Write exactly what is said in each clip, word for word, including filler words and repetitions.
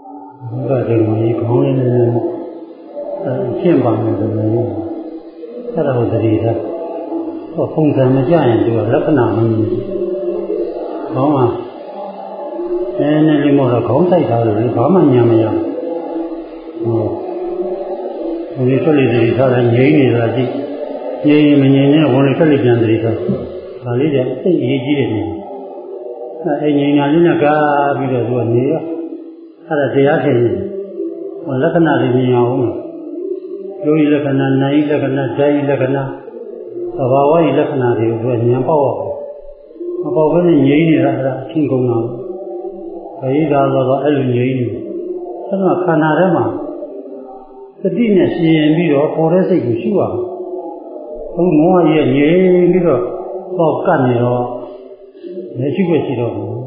ဒါကဒီခေါင်းလေးနဲ့ရှင်းပါမယ်လို့အဲ့ဒါကိုသတိထားတော့ပုံစံမကြရင်သူကလက္ခဏာမင်းခေါင်းကနည်းနည်းလေးမို့တော့ခေါင်းတိုက်ထားလို့ဘာမှညံမရဘူးဟိုဒီထွက်လေသတိထားတယ်ငြိမ်းနေတာကြည့်ငြိမ်းရင်မငြိမ်းနဲ့ဝင်လေထွက်လေပြန်သတိထားဒါလေးကသိအရေးကြီးတယ်နေအဲငြိမ်းတာလေးနဲ့ကားပြီးတော့သူကနေရအဲ့ဒါတရားထင်တယ်ဟိုလက္ခဏာတွေမြင်အောင်ယောဂီလက္ခဏာနာယီလက္ခဏာဓာယီလက္ခဏာသဘာဝဤလက္ခဏာတွေကိုသူကဉာဏ်ပေါက်အောင်မပေါက်ဘဲနဲ့ငြိမ်းနေတာအဲ့ဒါအချင်းကုန်တာဘယ်ဒါတော့အဲ့လိုငြိမ်းနေအဲ့တော့ခန္ဓာထဲမှာသတိနဲ့ရှင်ရင်ပြီးတော့ပေါ်တဲ့စိတ်ကိုရှုရအောင်အခုမောဟကြီးကငြိမ်းပြီးတော့ပေါက်ကတ်နေတော့မရှိခွင့်ရှိတော့ဘူး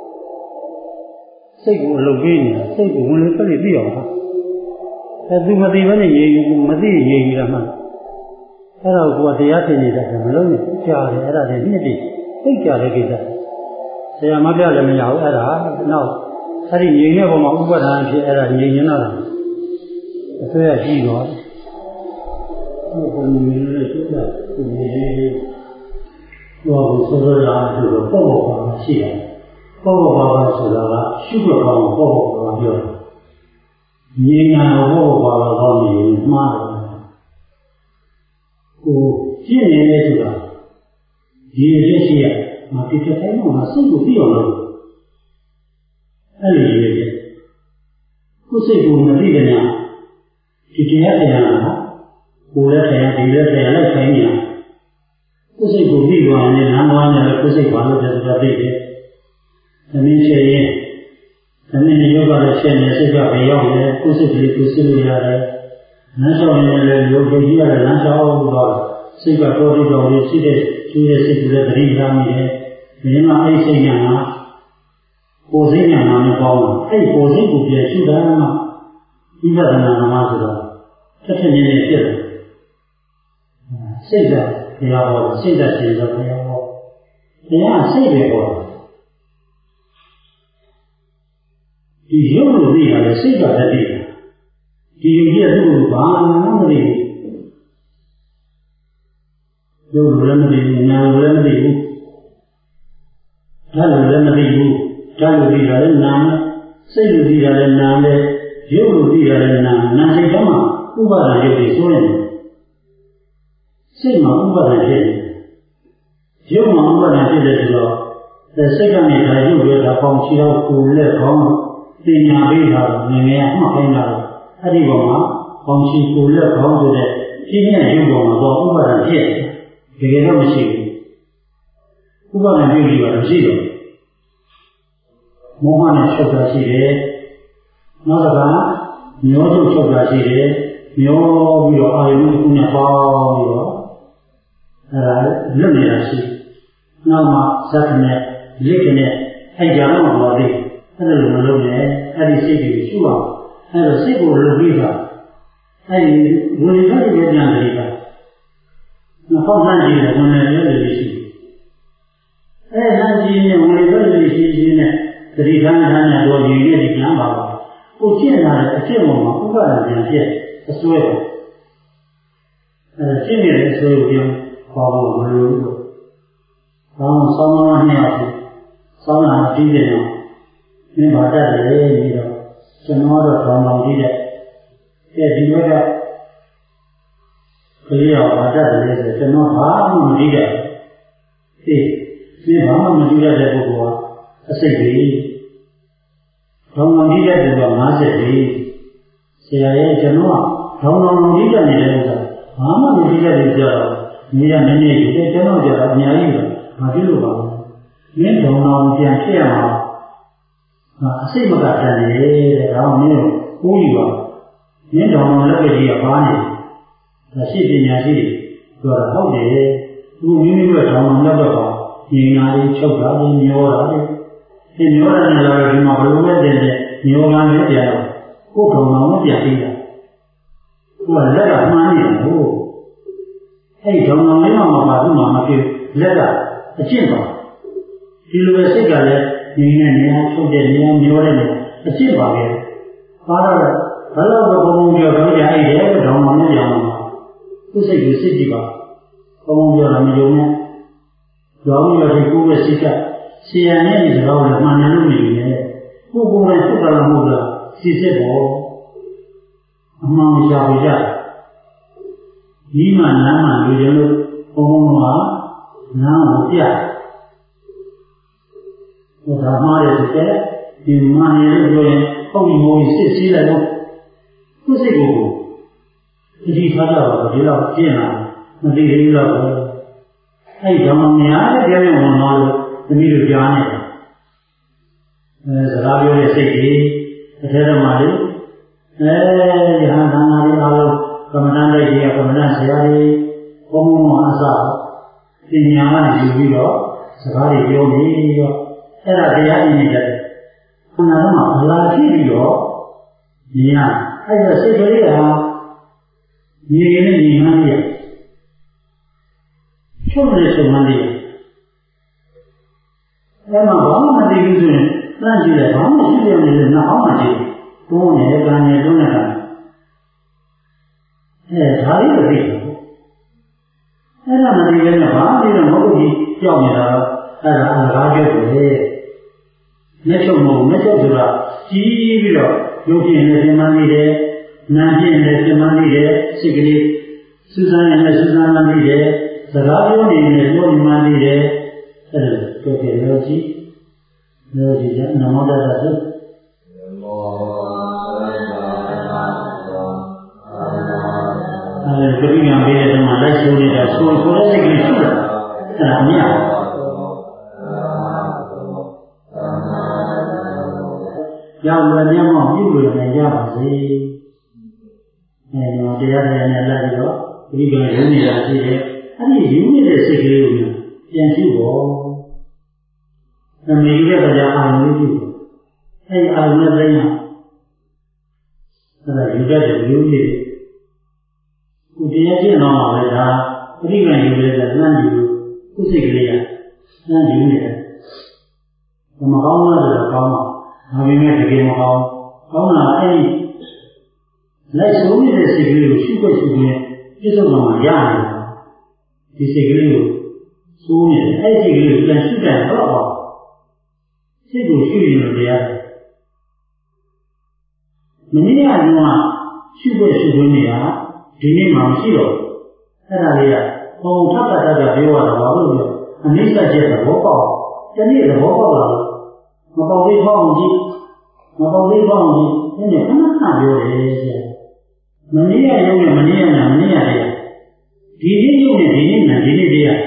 စိတ်ကိုအလုပ်ပေးနေတာစိတ်ကိုဝင်လေဆက်လေပြီးအောင်အဲသူမသိဘဲနဲ့ငြိမ်မသိငြိမ်နေတာမှအဲ့ဒါကိုတရားသင်နေတတ်တယ်မလို့ကြားတယ်အဲ့ဒါတွေနှစ်တည်းသိကြတဲ့ကိစ္စဆရာမပြလည်းမရဘူးအဲ့ဒါနောက်အဲ့ဒီငြိမ်တဲ့ပုံမှာဥပဒနာဖြစ်အဲ့ဒါငြိမ်နေတာအဆွဲရရှိတော့ဒီပုံမျိုးလေးသိတာဒီလေးတော့ဆိုရတာဆိုတော့ပေါ့ပေါ့ပါရှိတယ်ပေါ့ပေါ့ပါပါဆိုတာကရှုပ်တော့ပေါ့ပေါ့ပါပါပြောတယ်ငြိမ်ညာပေါ့ပေါ့ပါပါကောင်းနေမှားတယ်ကိုကြည့်နေလေဆိုတာဒီရရှိရမတိတဲ့တိုင်းမှာစိတ်ကိုပြီးအောင်လုပ်အဲ့လိုရည်ရကိုစိတ်ကိုမသိတဲ့ညာဒီတရားတရားနော်ကိုလည်းတရားဒီလည်းတရားလိုက်ဆိုင်နေတာကိုစိတ်ကိုပြီးသွားရင်နားသွားရင်လည်းကိုစိတ်ဘာလို့လဲဆိုတာသိတယ်သမင်းချေရင်သမင်းယောဂလည်းရှင်းနေစိတ်ကဘယ်ရောက်လဲကိုစိတ်ကလေးကိုစိတ်လို့ရတယ်လမ်းလျှောက်နေလည်းယောဂကြီးရတယ်လမ်းလျှောက်တော့စိတ်ကတော့ဒီတော်လေးရှိတဲ့ရှိတဲ့စိတ်ကလည်းသတိထားမိတယ်ဒီမှာအဲ့စိတ်ညာကကိုယ်စိတ်ညာနာမပေါင်းဘူးအဲ့ကိုယ်စိတ်ကိုပြန်ရှုတာမှဝိပဿနာနာမဆိုတော့တစ်ထက်နည်းနည်းဖြစ်တယ်စိတ်ကတရားဟောစိတ်ကစိတ်ကတရားဟောတရားစိတ်ပဲဟောဒီရုပ်လို့သိရတယ်စိတ်ကတည်းကဒီရုပ်ကြီးကသူ့ကိုဘာမှမသိဘူးရုပ်လည်းမသိဘူးနာမ်လည်းမသိဘူးဓာတ်လည်းမသိဘူးဓာတ်လို့သိတာလည်းနာမ်စိတ်လို့သိတာလည်းနာမ်ပဲရုပ်လို့သိတာလည်းနာမ်နာမ်စိတ်ကမှဥပါဒရုပ်တွေဆိုရင်စိတ်မှာဥပါဒဖြစ်တယ်ရုပ်မှာဥပါဒဖြစ်တယ်ဆိုတော့စိတ်ကနေဒါရုပ်ရဲ့ဒါပေါင်းချီတော့ကိုယ်လက်ကောင်းပညာပေးတာငယ်ငယ်မှခိုင်းတာအဲ့ဒီပေါ်မှာပေါင်းချီကိုယ်လက်ကောင်းဆိုတဲ့ပြင်းတဲ့ရုပ်ပေါ်မှာတော့ဥပါဒဖြစ်တယ်တကယ်တော့မရှိဘူးဥပါဒပြုပြီးတော့မရှိတော့မောဟနဲ့ချုပ်တာရှိတယ်နောက်တစ်ခါမျောချုပ်ချုပ်တာရှိတယ်မျောပြီးတော့အာယုတစ်ခုနဲ့ပေါင်းပြီးတော့အဲဒါလွတ်နေတာရှိနောက်မှဇတ်နဲ့လက်နဲ့အဲ့ကြတော့မပေါ်သေးအဲ့လိုမလုပ်နဲ့အဲ့ဒီစိတ်ကိုရှုအောင်အဲ့တော့စိတ်ကိုလွတ်ပြီးတော့အဲ့ဒီဝိညာဉ်ရဲ့ဉာဏ်တွေကနှောက်နှံ့ကြည့်တယ်ဝင်နေတယ်လို့ရှိတယ်အဲ့နှံ့ကြည့်နေဝင်နေတယ်လို့ရှိခြင်းနဲ့သတိထားထားနဲ့တော့ရည်ရည်ဒီကံပါပါကိုကျင့်လာတဲ့အကျင့်ပေါ်မှာဥပါဒဉာဏ်ဖြစ်အစွဲပေါ့အဲကျင့်နေတဲ့အစွဲကိုပြောခေါ်ဖို့မလိုဘူးပေါ့။ဆောင်းဆောင်းမနှစ်ယောက်ဆောင်းလာပြီးတယ်နော်မင်းဘာတတ်တယ်ပြီးတော့ကျွန်တော်တော့တောင်းတောင်းကြည့်တဲ့အဲဒီဘက်ကကလေးရောဘာတတ်တယ်ဆိုကျွန်တော်ဘာမှမကြည့်တဲ့အေးဒီဘာမှမကြည့်တဲ့ပုဂ္ဂိုလ်ကအစိတ်ကြီးတောင်းတောင်းကြည့်တဲ့သူက၅၀ကြီးဆရာရဲ့ကျွန်တော်ကတောင်းတောင်းကြည့်တဲ့နေတဲ့ဥစ္စာဘာမှမကြည့်တဲ့လူကြတော့နေရနည်းနည်းကြီးကျွန်တော်ကြတော့အများကြီးပဲမဖြစ်လို့ပါဘူးမင်းတောင်းတောင်းပြန်ဖြစ်ရမှာအစိတ်မကတန်နေတယ်ဒါမှမင်းကိုးယူပါမင်းတောင်းတောင်းလက်ပဲကြီးကဘာနေဒါရှိပညာရှိပြောတာဟုတ်တယ်သူမိမိတို့တောင်းတောင်းလက်ပဲပါညီနာလေးချုပ်တာလေးမျောတာလေးဒီမျောတာနဲ့လည်းဒီမှာဘယ်လိုလဲတဲ့မျောမှန်းနဲ့ပြန်တော့ကိုယ်တောင်းတောင်းနဲ့ပြန်ပြီးတာကိုယ်ကလက်ကမှန်းနေတယ်ဟုတ်အဲ့ဒီတောင်းတောင်းလေးမှမပါဘူးမှမဖြစ်လက်ကအကျင့်ပါဒီလိုပဲစိတ်ကလည်းညီနဲ့နေအောင်ချုပ်တဲ့နေအောင်မျောတဲ့နေအကျင့်ပါပဲဘာလို့ဘယ်လိုဘုံဘုံပြောတော့ကြာအဲ့ဒါတော့မှမပြောင်းဘူးသူစိတ်ကိုစိတ်ကြည့်ပါဘုံဘုံပြောတာမယုံနဲ့ရောင်းရတဲ့ကိုယ်ပဲစိတ်ကဆရာနဲ့ဒီစကားကိုမှန်တယ်လို့မြင်တယ်ကိုယ်ကိုယ်ပဲသုတ္တလာမဟုတ်လားစိတ်စစ်ပေါ်အမှန်ရှားကြဒီမှနားမှလူကျလို့ဘုံဘုံကနားကိုပြဟောဒါမှားတယ်ဆိုတဲ့ဒီမှန်တယ်လို့ပြောရင်ဟုတ်ပြီမို့စစ်စည်းလိုက်တော့သူ့စိတ်ကိုတတိထားကြတော့ဒီလောက်ပြင်းလာမသိသေးတော့အဲ့ဓမ္မများတဲ့ပြောရင်ဝင်တော့သမီးတို့ကြားနေတယ်အဲစကားပြောတဲ့စိတ်ကြီးအထဲထဲမှာလေအဲယဟန်သံဃာတွေအားလုံးကမ္မဋ္ဌာန်းလိုက်ကြီးကမ္မဋ္ဌာန်းဆရာတွေဘုံဘုံအစပညာနဲ့ယူပြီးတော့စကားတွေပြောပြီးတော့အဲ့ဒါတရားအင်းနေတဲ့ခန္ဓာတော့မှာဗလာဖြစ်ပြီးတော့ဉာဏ်အဲ့ဒါစိတ်ကလေးကညီရင်းနဲ့ညီမှန်းရချုပ်နေဆုံးမှန်းရအဲ့မှာဘာမှမသိဘူးဆိုရင်တန်းကြည့်လိုက်ဘာမှရှိရနေတဲ့နောက်အောင်မှကြည့်တွန်းနေကံနေတွန်းနေတာအဲဒါလေးမသိဘူးအဲ့ဒါမသိဘဲနဲ့ဘာမှမဟုတ်ဘူးကြောက်နေတာတော့အဲ့ဒါအလကားကျုပ်ပဲလက်ချုပ်မဟုတ်လက်ချုပ်ဆိုတာကြီးပြီးတော့ရုပ်ဖြစ်နေပြန်မှန်းနေတယ်နာဖြစ်နေပြန်မှန်းနေတယ်စိတ်ကလေးစူးစမ်းနေစူးစမ်းမှန်းနေတယ်စကားပြောနေနေပြောမှန်းနေတယ်အဲ့ဒါတော့ကြည့်လို့ကြည့်လို့ကြည့်နမောတတ္တသုနမောတတ္တအဲဒါပြိညာပေးတဲ့မှာလက်ရှိနေတာဆိုဆိုတဲ့စိတ်ကလေးရှိတာအဲ့ဒါမရဘူးကြောင့်လည်းမျက်မှောက်ပြုလို့လည်းရပါစေ။အဲတော့တရားတရားနဲ့လိုက်ပြီးတော့ဒီကံရုံးနေတာရှိတယ်။အဲ့ဒီယူနေတဲ့စိတ်ကလေးကိုပြန်ကြည့်ဖို့။သမီးရဲ့တရားအာရုံလေးကြည့်။အဲ့ဒီအာရုံနဲ့သိမ်းအဲ့ဒါယူတတ်တဲ့ယူနေ။ကိုတရားကျင့်တော့မှပဲဒါပရိကံယူတဲ့လမ်းယူကိုစိတ်ကလေးကလမ်းယူနေတယ်။မကောင်းလားဆိုတော့ကောင်းပါဒါပေမဲ့တကယ်မကောင်းကောင်းတာအဲ့ဒီလိုက်ဆုံးနေတဲ့စိတ်ကလေးကိုရှုပ်ွက်ရှုပ်နေပြစ္ဆုတ်မှာရနေတာဒီစိတ်ကလေးကိုစိုးနေတယ်အဲ့ဒီစိတ်ကလေးကိုပြန်ရှုတယ်တော့ပါစိတ်ကိုရှုရင်လို့တရားမနေ့ကကရှုပ်ွက်ရှုပ်နေတာဒီနေ့မှမရှိတော့အဲ့ဒါလေးကဘုံထပ်ထပ်ထပ်ပြောရတာပါလို့ပြောအနိစ္စကျက်သဘောပေါက်တနေ့သဘောပေါက်လာလို့မပေါသေးပေါအောင်ကြည့်မပေါသေးပေါအောင်ကြည့်နည်းနည်းခဏခဏပြောတယ်ဆရာမနေ့ကရုံးနဲ့မနေ့ကနာမနေ့ကတည်းကဒီနေ့ရုံးနဲ့ဒီနေ့နာဒီနေ့တည်းက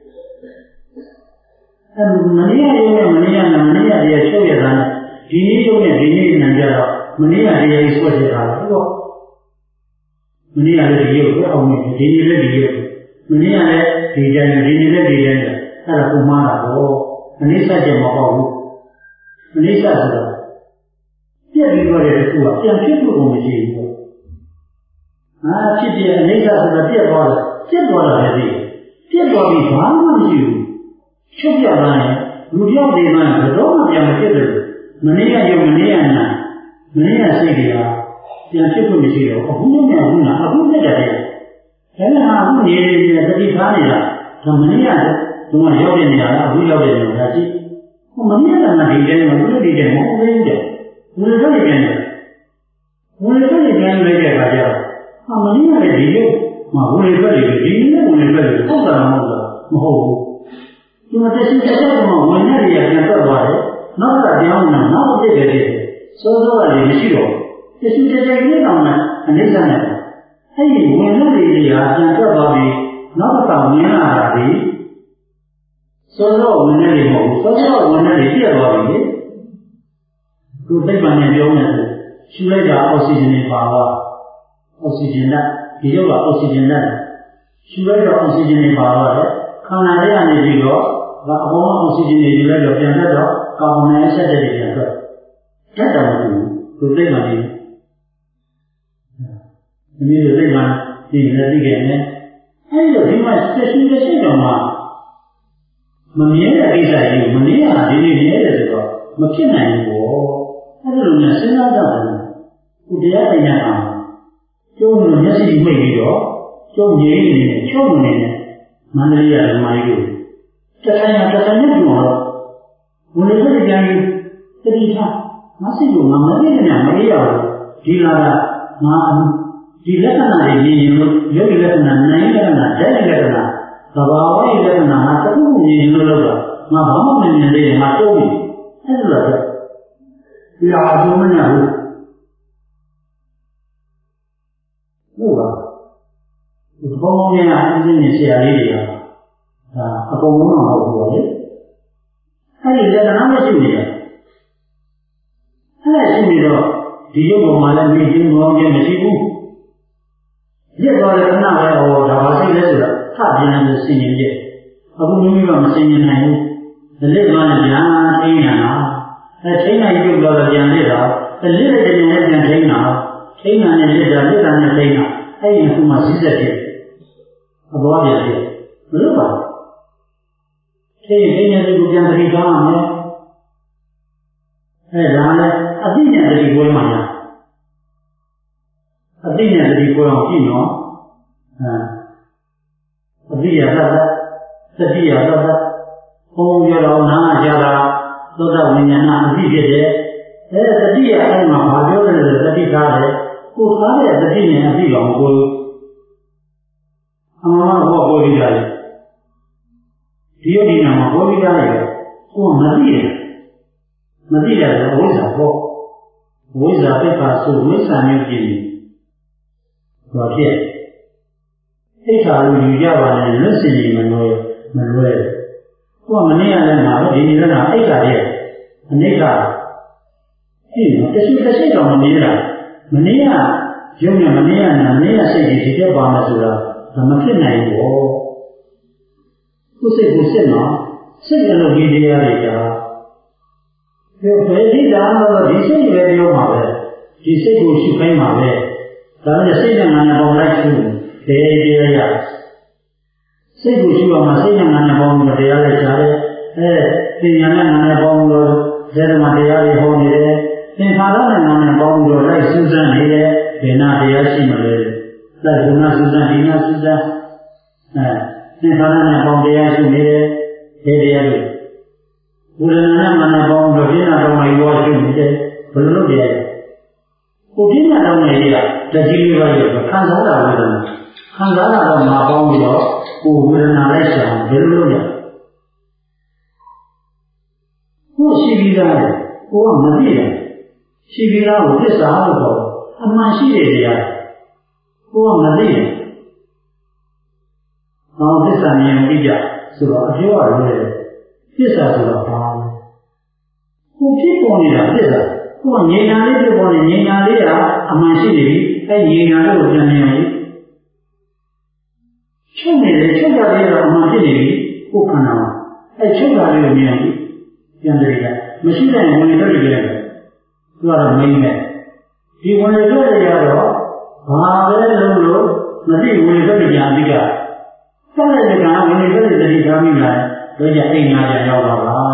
အဲမနေ့ကရုံးနဲ့မနေ့ကနာမနေ့ကတည်းကချုပ်ရတာနဲ့ဒီနေ့ရုံးနဲ့ဒီနေ့နာကြတော့မနေ့ကတည်းကဆွတ်ရတာဟုတ်တော့မနေ့ကလည်းဒီရုပ်ကိုအောင်နေဒီနေ့လည်းဒီရုပ်မနေ့ကလည်းဒီကြတယ်ဒီနေ့လည်းဒီကြတယ်အဲ့ဒါပုံမှားတာတော့အနိစ္စကျမပေါ့ဘူးအနိစ္စဆိုတာပြည့်ပြီးတော့တဲ့တစ်ခုကပြန်ဖြစ်ဖို့ကိုမရှိဘူး။အာဖြစ်ပြအနိစ္စဆိုတာပြည့်သွားတယ်ပြည့်သွားတာလည်းသိပြည့်သွားပြီးဘာမှမရှိဘူး။ချုပ်ပြသွားရင်လူပြောက်နေမှဘယ်တော့မှပြန်မဖြစ်တယ်။မနေ့ကရုံမနေ့ကနာမနေ့ကစိတ်တွေကပြန်ဖြစ်ဖို့မရှိတော့အခုလည်းမဟုတ်လားအခုဖြစ်တယ်။ဒါနဲ့ဟာအခုနေနေတတိထားနေတာဒါမနေ့ကဘုံကရောက်နေနေတာလားအခုရောက်နေနေတာကြည့်ဟိုမနေ့ကမှဒီတိုင်းမှာဘုရားဒီတိုင်းမဟုတ်သေးဘူးတဲ့ဘုရားတို့ပြန်တယ်ဘုရားတို့ပြန်လိုက်တဲ့အခါကျတော့ဟာမနေ့ကလည်းဒီလိုမဘုရားတို့တွေဒီနေ့ဘုရားတို့တွေပုတ်တာမဟုတ်လားမဟုတ်ဘူးဒီမှာတက်ရှိတဲ့ကောင်ကဝင်နေရပြန်ထွက်သွားတယ်နောက်ကပြောင်းနေနောက်တစ်ည့်တည်းစိုးစိုးကလည်းမရှိတော့တက်ရှိတဲ့ကောင်ကအနေနဲ့အဲ့ဒီဝင်နေတွေဟာပြန်ထွက်သွားပြီးနောက်ကဝင်လာတာဒီစောစောဝင်နေတယ်မဟုတ်ဘူးစောစောဝင်နေတယ်ပြည့်သွားပြီသူသိပ္ပံနဲ့ပြောနေတယ်ရှူလိုက်တာအောက်ဆီဂျင်တွေပါသွားအောက်ဆီဂျင်နဲ့ဒီရောကအောက်ဆီဂျင်နဲ့ရှူလိုက်တော့အောက်ဆီဂျင်တွေပါသွားတယ်ခန္ဓာလေးကနေပြီးတော့ဒါအပေါ်မှာအောက်ဆီဂျင်တွေယူလိုက်တော့ပြန်တက်တော့ကာဗွန်ဒိုင်အောက်ဆိုက်တွေပြန်ထွက်တက်တယ်မဟုတ်ဘူးသူသိပ္ပံနဲ့ဒီလိုသိပ္ပံဒီလည်းသိခဲ့တယ်အဲ့ဒီတော့ဒီမှာဆက်ရှူတဲ့စိတ်တော်မှာမမြဲတဲ့အိစ္ဆာကြီးကိုမမြဲတာဒီနေ့မြဲတယ်ဆိုတော့မဖြစ်နိုင်ဘူးပေါ့အဲ့ဒါလိုနဲ့စဉ်းစားကြတယ်ခုတရားသိနေတာကျုံလို့မျက်စိမိတ်ပြီးတော့ကျုံငြိမ်းနေတယ်ချုပ်နေတယ်မန္တလေးကဓမ္မကြီးတို့တထိုင်တထိုင်နဲ့ပြောတော့ဘုရားပြပြန်ပြီးတတိထားမသိလို့ငါမသိနေမအေးရဘူးဒီလာကငါဒီလက္ခဏာတွေမြင်ရင်လို့ရုပ်လက္ခဏာနိုင်လက္ခဏာဓာတ်လက္ခဏာသဘာဝလက္ခဏာငါတစ်ခုမြင်ရင်လို့လို့ငါဘာမှမမြင်သေးရင်ငါတိုးပြီအဲ့လိုတော့ဒီဟာအကျိုးမရဘူးဟုတ်ပါဒီဘုံဘုံနဲ့အင်းင်းနဲ့ဆရာလေးတွေကဒါအကုန်လုံးတော့မဟုတ်ဘူးလေအဲ့ဒီလက္ခဏာမရှိနေတယ်အဲ့ဒါရှိနေတော့ဒီရုပ်ပေါ်မှာလည်းမြင်ခြင်းမောင်းခြင်းမရှိဘူးရစ်သွားတဲ့ခဏပဲဟောဒါပါစိတ်လဲဆိုတော့ထပြန်လို့ဆင်ញင်တယ်အခုမိမိကမဆင်ញင်နိုင်ဘူးလက်သွားနဲ့ပြန်ထိန်းနေတာအဲထိန်းနိုင်ပြုတ်တော့ပြန်လက်တာလက်လိုက်တဲ့နဲ့ပြန်ထိန်းတာထိန်းတာနဲ့လက်တာလက်တာနဲ့ထိန်းတာအဲ့ဒီခုမှစိစက်ဖြစ်အဘောပြည့်ဘလို့ပါထိန်းထိန်းနေတဲ့ကိုပြန်တတိကောင်းအောင်မယ်အဲဒါလည်းအတိညာတတိပွဲမှာညာအတိညာတတိပွဲအောင်ကြည့်နော်အဲအတိညာသတ္တသတိယသတ္တဘုံရတော်နာကြတာသောတဝိညာဏအတိဖြစ်တယ်အဲတတိယအဲ့မှာဘာပြောလဲဆိုတတိထားတယ်ကိုထားတဲ့တတိနဲ့အတိတော်ကိုအမှန်မှဘောပေါ်ပြီးကြတယ်ဒီယုတ်ဒီနာမှာဘောပြီးကြတယ်ကိုမသိတယ်မသိတယ်ဆိုဝိဇ္ဇာပေါ့ဝိဇ္ဇာပြပါဆိုဝိဇ္ဇာမျိုးကြည့်နေဘာဖြစ်အိဋ္ဌာလို့ယူကြပါနဲ့လွတ်စင်နေမလို့မလွဲကိုကမနေရလဲမှာပဲဒီနေ့ကအိဋ္ဌာရဲ့အနိဋ္ဌာဟိနော်တချို့တစ်စိတ်တော့မနေရမနေရရုံနဲ့မနေရနာမနေရစိတ်ကြီးဒီတက်ပါမယ်ဆိုတာဒါမဖြစ်နိုင်ဘူးကိုယ်စိတ်ကိုစစ်မှာစိတ်ရလို့ဒီတရားတွေကြာဒီဘယ်ဒီလာတော့ဒီစိတ်ပဲပြောမှာပဲဒီစိတ်ကိုရှုခိုင်းမှာပဲဒါနဲ့စိတ်နဲ့ငါနဲ့ပေါင်းလိုက်ရှုတယ်တရားရစိတ်ကိုရှုရမှာစိတ်နဲ့ငါနဲ့ပေါင်းလို့တရားလိုက်ရှားတယ်အဲပညာနဲ့ငါနဲ့ပေါင်းလို့ဇေတမတရားတွေဟောနေတယ်သင်္ခါရနဲ့ငါနဲ့ပေါင်းလို့လိုက်စူးစမ်းနေတယ်ဘယ်နာတရားရှိမလဲလိုက်ဘုနာစူးစမ်းဒီနာစူးစမ်းအဲသင်္ခါရနဲ့ပေါင်းတရားရှိနေတယ်ဘယ်တရားလဲဘုရားနာမနဲ့ပေါင်းလို့ပြင်းတာတော့မရောရှိနေတယ်ဘယ်လိုလုပ်ရလဲကိုပြင်းတာတော့မရတတိလေးပါးရခံစားတာဝေဒနာခံစားတာတော့မပေါင်းပြီးတော့ကိုဝေဒနာလိုက်ရှာဘယ်လိုလုပ်ရကိုရှိပြီးသားလေကိုကမသိတယ်ရှိပြီးသားကိုသစ္စာလို့ပြောအမှန်ရှိတဲ့တရားကိုကမသိတယ်။ဘာသစ္စာမြင်သိကြဆိုတော့အပြောရလို့သစ္စာဆိုတော့ဘာလဲ။ကိုဖြစ်ပေါ်နေတာသစ္စာကိုငြိမ်ညာလေးဖြစ်ပေါ်နေငြိမ်ညာလေးကအမှန်ရှိနေပြီအဲငြိမ်ညာလေးကိုပြန်မြင်ရင်ချုပ်နေတယ်ချုပ်တာလေးတော့အမှန်ဖြစ်နေပြီကိုခန္ဓာမှာအဲချုပ်တာလေးကိုမြင်ရင်ပြန်တယ်ကမရှိတဲ့ဝင်တွေတွေ့တယ်သူကတော့မင်းနဲ့ဒီဝင်တွေတွေ့ရတော့ဘာပဲလုံးလို့မသိဝင်တွေတွေ့ကြအပြီးကဆက်လိုက်တဲ့ကဝင်တွေတွေ့တဲ့တတိထားမိလာတော့ကြအိမ်နာကြရောက်တော့ပါ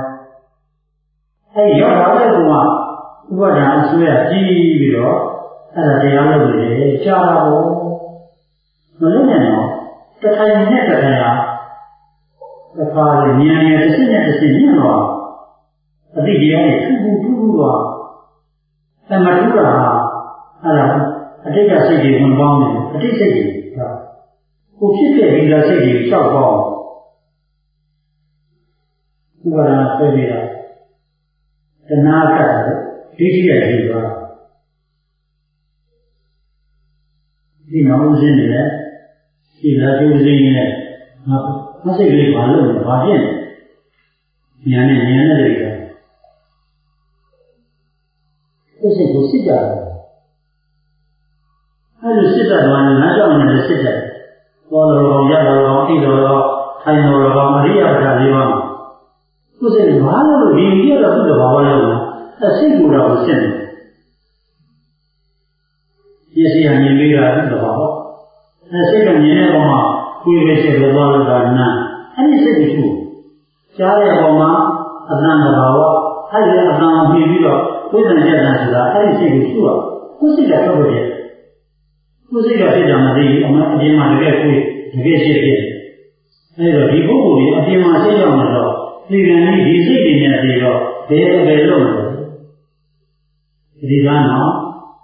အဲရောက်လာတဲ့ကောင်ကဥပဒါအဆွဲကြီးပြီးတော့အဲ့ဒါတရားလုပ်နေတယ်ကြာတာပေါ့မလို့နဲ့တော့တထိုင်နဲ့တထိုင်ဟာတစ်ခါလေဉာဏ်နဲ့တစ်စိနဲ့တစ်စိညှင်းတော့အတိတရားနဲ့ထူးထူးထူးထူးတော့အမတူတာအဲ့ဒါအတိတ်ကစိတ်တွေဝင်ပေါင်းနေတယ်အတိတ်စိတ်တွေဒါကိုဖြစ်တဲ့ဒီကစိတ်တွေလျှောက်ပေါင်းဥပါဒနာဆွဲနေတာတဏှာကတ်တယ်ဒိဋ္ဌိရဲ့ဒီပါဒီနောက်ဦးစင်းနေတယ်ဒီလာကျိုးစင်းနေတယ်ငါမစိတ်ကလေးဘာလို့လဲဘာဖြစ်နေဉာဏ်နဲ့ဉာဏ်နဲ့တည်းကကိုယ်စိတ်ကိုစစ်ကြတယ်အဲ့လိုစစ်တတ်သွားရင်ငါကြောင့်လည်းစစ်တတ်ပေါ်တော်ရတော်တော်ဣတော်တော်ထိုင်တော်တော်အရိယပဒလေးပါကိုယ်စိတ်ဘာလို့ဒီပြည့်တော့သူ့တဘာဝလဲအစိတ်ကိုယ်တော်စစ်နေရစီအမြင်လေးတာသူ့တဘာဝအဲစိတ်ကမြင်တဲ့ပုံမှာကိုယ်ပဲစိတ်လောသွားလို့ကနာအဲ့ဒီစိတ်ကိုကြားတဲ့ပုံမှာအတ္တတဘာဝအဲ့ဒီအတ္တကိုပြီးပြီးတော့ဝိသံကျက်တာဆိုတာအဲ့ဒီစိတ်ကိုသူ့ကိုယ်စိတ်ကထုတ်တယ်ကိုယ်စိတ်ကဖြစ်တာမသိဘူးအမှန်အပြင်မှာတကယ်ကိုယ်တကယ်ရှိဖြစ်အဲဒါဒီပုဂ္ဂိုလ်ကြီးအပြင်မှာစိတ်ရောက်နေတော့ဒီကံကြီးဒီစိတ်တွေနဲ့ပြီးတော့ဘယ်ဘယ်လုံးလဲဒီကံတော့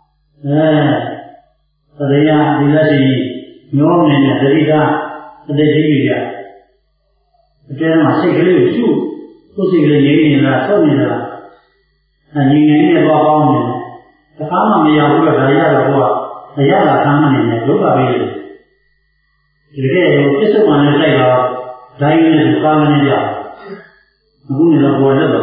အဲတရားဒီလက်ရှိမျိုးမြင်တဲ့သတိထားအတိတ်ကြီးကြီးကအကျဉ်းမှာစိတ်ကလေးကိုရှုကိုယ်စိတ်ကလေးငြိမ်းနေလားဆုံးနေလားအငြိမ်ငြိမ်နဲ့တော့ပေါင်းနေတယ်အခါမှမရဘူးတော့ဒါရတော့ကိုကအရသာခံနေတယ်ဒုက္ခပဲလေဒီကဲဟိုပြစ္ဆုတ်မှန်နဲ့တိုက်တော့ဒိုင်းနဲ့ကာမနဲ့ကြအခုနေတော့ပေါ်လက်တော့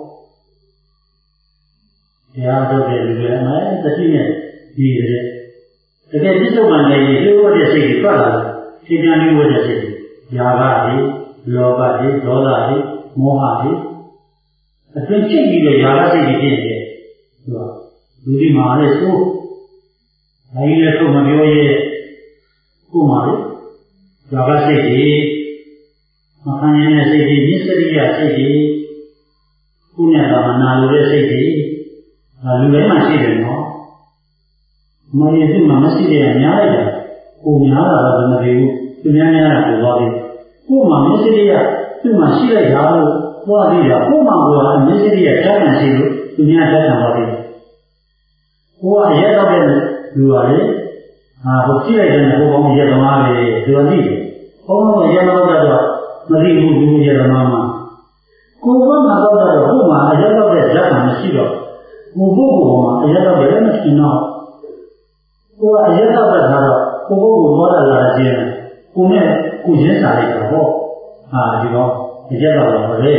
တရားထုတ်တဲ့လူတွေအမှန်တတိနဲ့ဒီတဲ့တကယ်ပြစ္ဆုတ်မှန်လည်းဒီလိုတဲ့စိတ်ကြီးထွက်လာတယ်ဒီပြန်ပြီးဝတ်တဲ့စိတ်ညာကဒီလောဘဒီဒေါသဒီမောဟဒီအတွင်းဖြစ်ပြီးတော့ညာကစိတ်ကြီးဖြစ်နေတယ်သူကလူဒီမှာလည်းသို့ဒါကြီးလည်းထုတ်မပြောရဲကိုမှလေညာကစိတ်ကြီးမခံရတဲ့စိတ်ကြီးမြစ္စရိယစိတ်ကြီးခုနဲ့ကမနာလိုတဲ့စိတ်ကြီးဒါလူတိုင်းမှာရှိတယ်နော်မရည်စုမှမရှိတဲ့အများလိုက်တာကိုများတာတော့မသိဘူးသူများများတာကိုသွားပြီကိုမှမြစ္စရိယသူ့မှာရှိလိုက်တာလို့သွားပြီးတော့ကိုမှကိုကမြစ္စရိယတတ်မှန်ရှိလို့သူများတတ်မှန်သွားပြီကိုကအရက်တော့တဲ့လူပါလေဟာဟိုကြည့်လိုက်တဲ့ကိုကောင်းရက်သမားပဲသူကသိတယ်ဘုံဘုံရက်တော့တော့မသိဘူးသူရက်သမားမှာကိုကမှတော့တော့ဟိုမှာအရက်တော့တဲ့ဇာတ်မှမရှိတော့ကိုပုဂ္ဂိုလ်မှာအရက်တော့လည်းမရှိတော့ကိုကအရက်တော့တဲ့ကတော့ကိုပုဂ္ဂိုလ်ဘောရလာခြင်းကိုနဲ့ကိုရင်းစားလိုက်တာပေါ့ဟာဒီတော့အရက်တော့တော့လေ